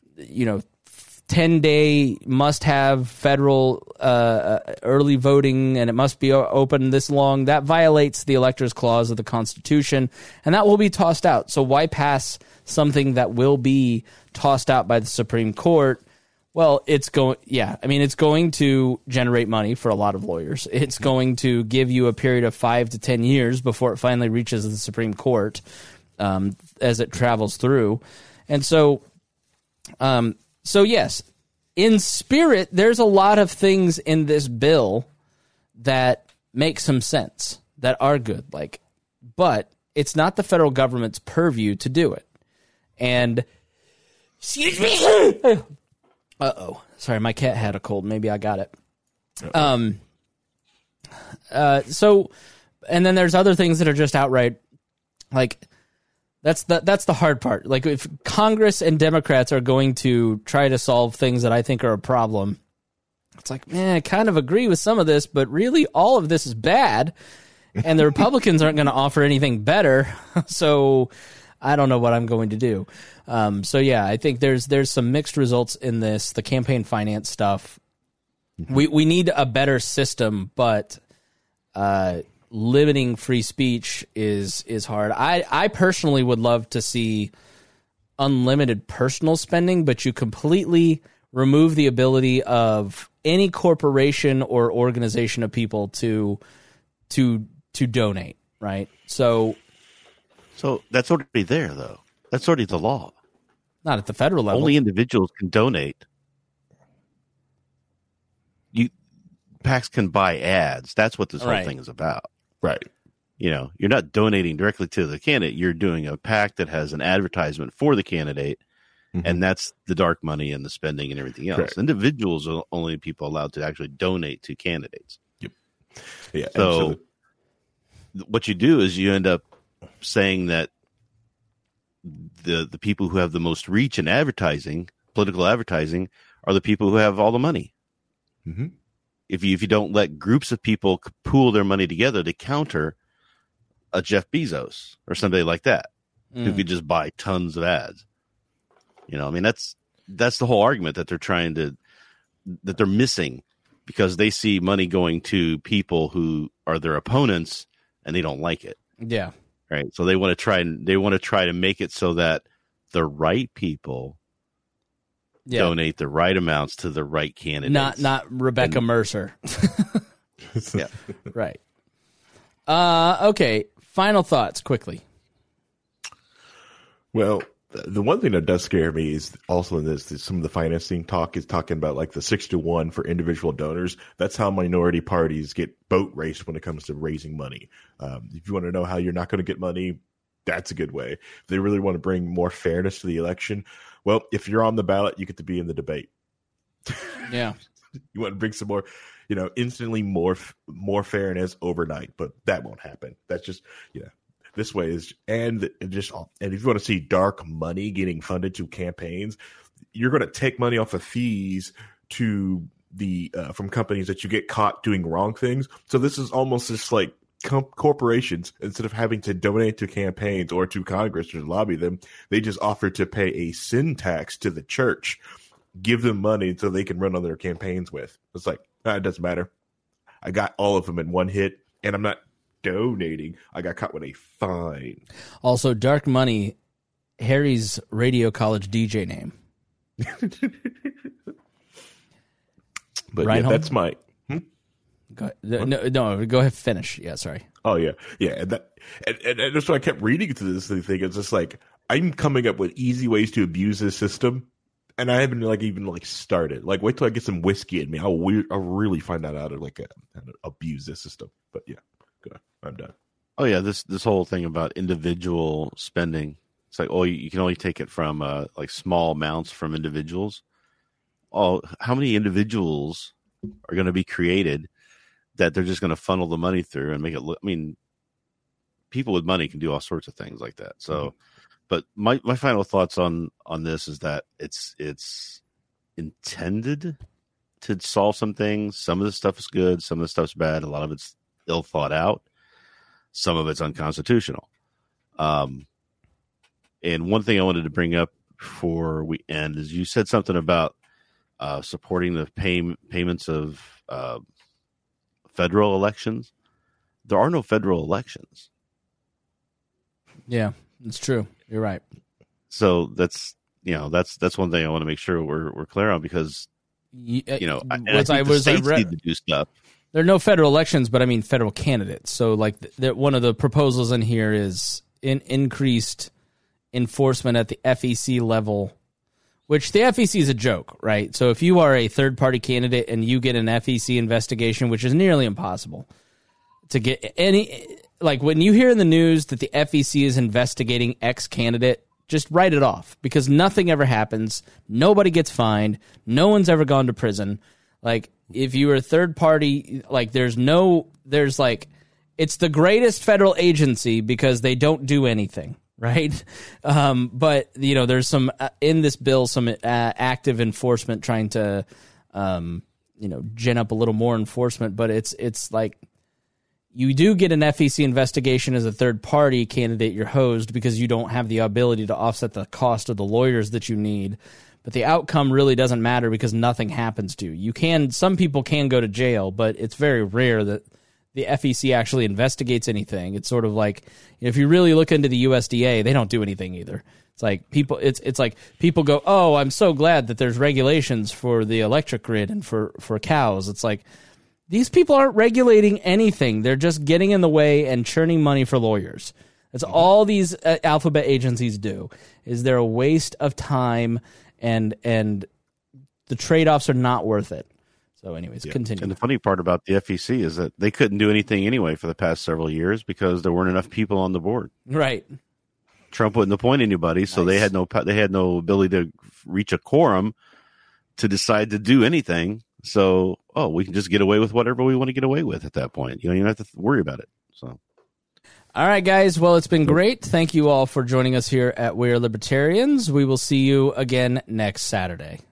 10-day must-have federal early voting, and it must be open this long, that violates the Electors Clause of the Constitution, and that will be tossed out. So why pass something that will be tossed out by the Supreme Court? Well, it's going to generate money for a lot of lawyers. It's going to give you a period of 5 to 10 years before it finally reaches the Supreme Court as it travels through. And so yes, in spirit, there's a lot of things in this bill that make some sense, that are good. But it's not the federal government's purview to do it. And excuse me. Uh-oh. Sorry, my cat had a cold. Maybe I got it. And then there's other things that are just outright, that's the hard part. If Congress and Democrats are going to try to solve things that I think are a problem, it's I kind of agree with some of this, but really all of this is bad, and the Republicans aren't going to offer anything better, so I don't know what I'm going to do. I think there's some mixed results in this. The campaign finance stuff, we need a better system, but limiting free speech is hard. I personally would love to see unlimited personal spending, but you completely remove the ability of any corporation or organization of people to donate, right? So that's already there, though. That's already the law. Not at the federal level. Only individuals can donate. PACs can buy ads. That's what this whole thing is about. Right. You're not donating directly to the candidate. You're doing a PAC that has an advertisement for the candidate, and that's the dark money and the spending and everything else. Correct. Individuals are only people allowed to actually donate to candidates. Yep. Yeah. So what you do is you end up saying that the people who have the most reach in advertising, political advertising, are the people who have all the money. Mm-hmm. If you don't let groups of people pool their money together to counter a Jeff Bezos or somebody like that, who could just buy tons of ads. That's the whole argument that they're missing, because they see money going to people who are their opponents and they don't like it. Yeah. Right. So they want to try to make it so that the right people donate the right amounts to the right candidates. Not Rebecca Mercer. Yeah. Right. Okay. Final thoughts quickly. Well, the one thing that does scare me is also in this, some of the financing talk is talking about the 6-to-1 for individual donors. That's how minority parties get boat raced when it comes to raising money. If you want to know how you're not going to get money, that's a good way. If they really want to bring more fairness to the election, well, if you're on the ballot, you get to be in the debate. Yeah. You want to bring some more, instantly more fairness overnight, but that won't happen. That's just, this way is, and if you want to see dark money getting funded to campaigns, you're going to take money off of fees to from companies that you get caught doing wrong things. So this is almost just like corporations, instead of having to donate to campaigns or to Congress to lobby them, they just offer to pay a sin tax to the church, give them money so they can run on their campaigns with. It's it doesn't matter. I got all of them in one hit, and I'm not donating. I got caught with a fine. Also, dark money, Harry's radio college DJ name. But Reinhold? that's my. Go ahead, finish. Yeah, sorry. Oh yeah, and that's why I kept reading through this thing. It's just I'm coming up with easy ways to abuse this system, And I haven't even started. Wait till I get some whiskey in me. I'll really find out how to how to abuse this system. But yeah, good. I'm done. Oh yeah, this whole thing about individual spending. It's like, oh, you can only take it from small amounts from individuals. Oh, how many individuals are going to be created that they're just going to funnel the money through and make it look? I mean, people with money can do all sorts of things like that. So, but my final thoughts on this is that it's intended to solve some things. Some of the stuff is good. Some of the stuff's bad. A lot of it's ill thought out. Some of it's unconstitutional. And one thing I wanted to bring up before we end is you said something about supporting the payments of federal elections. There are no federal elections. Yeah, it's true. You're right. So that's one thing I want to make sure we're clear on, because I need to do stuff. There are no federal elections, but I mean federal candidates. So one of the proposals in here is increased enforcement at the FEC level, which the FEC is a joke, right? So if you are a third-party candidate and you get an FEC investigation, which is nearly impossible to get any, when you hear in the news that the FEC is investigating X candidate, just write it off, because nothing ever happens. Nobody gets fined. No one's ever gone to prison. If you are a third party, it's the greatest federal agency because they don't do anything. Right. But, there's some in this bill, some active enforcement trying to, gin up a little more enforcement. But it's like you do get an FEC investigation as a third party candidate. You're hosed because you don't have the ability to offset the cost of the lawyers that you need. But the outcome really doesn't matter because nothing happens to you. Some people can go to jail, but it's very rare that the FEC actually investigates anything. It's sort of like, if you really look into the USDA, they don't do anything either. It's like people go, oh, I'm so glad that there's regulations for the electric grid and for cows. It's like, these people aren't regulating anything. They're just getting in the way and churning money for lawyers. That's all these alphabet agencies do, is they're a waste of time, and the trade-offs are not worth it. So anyways, continue. And the funny part about the FEC is that they couldn't do anything anyway for the past several years because there weren't enough people on the board. Right. Trump wouldn't appoint anybody, so they had no ability to reach a quorum to decide to do anything. So, we can just get away with whatever we want to get away with at that point. You don't even have to worry about it. So, all right, guys. Well, it's been great. Thank you all for joining us here at We Are Libertarians. We will see you again next Saturday.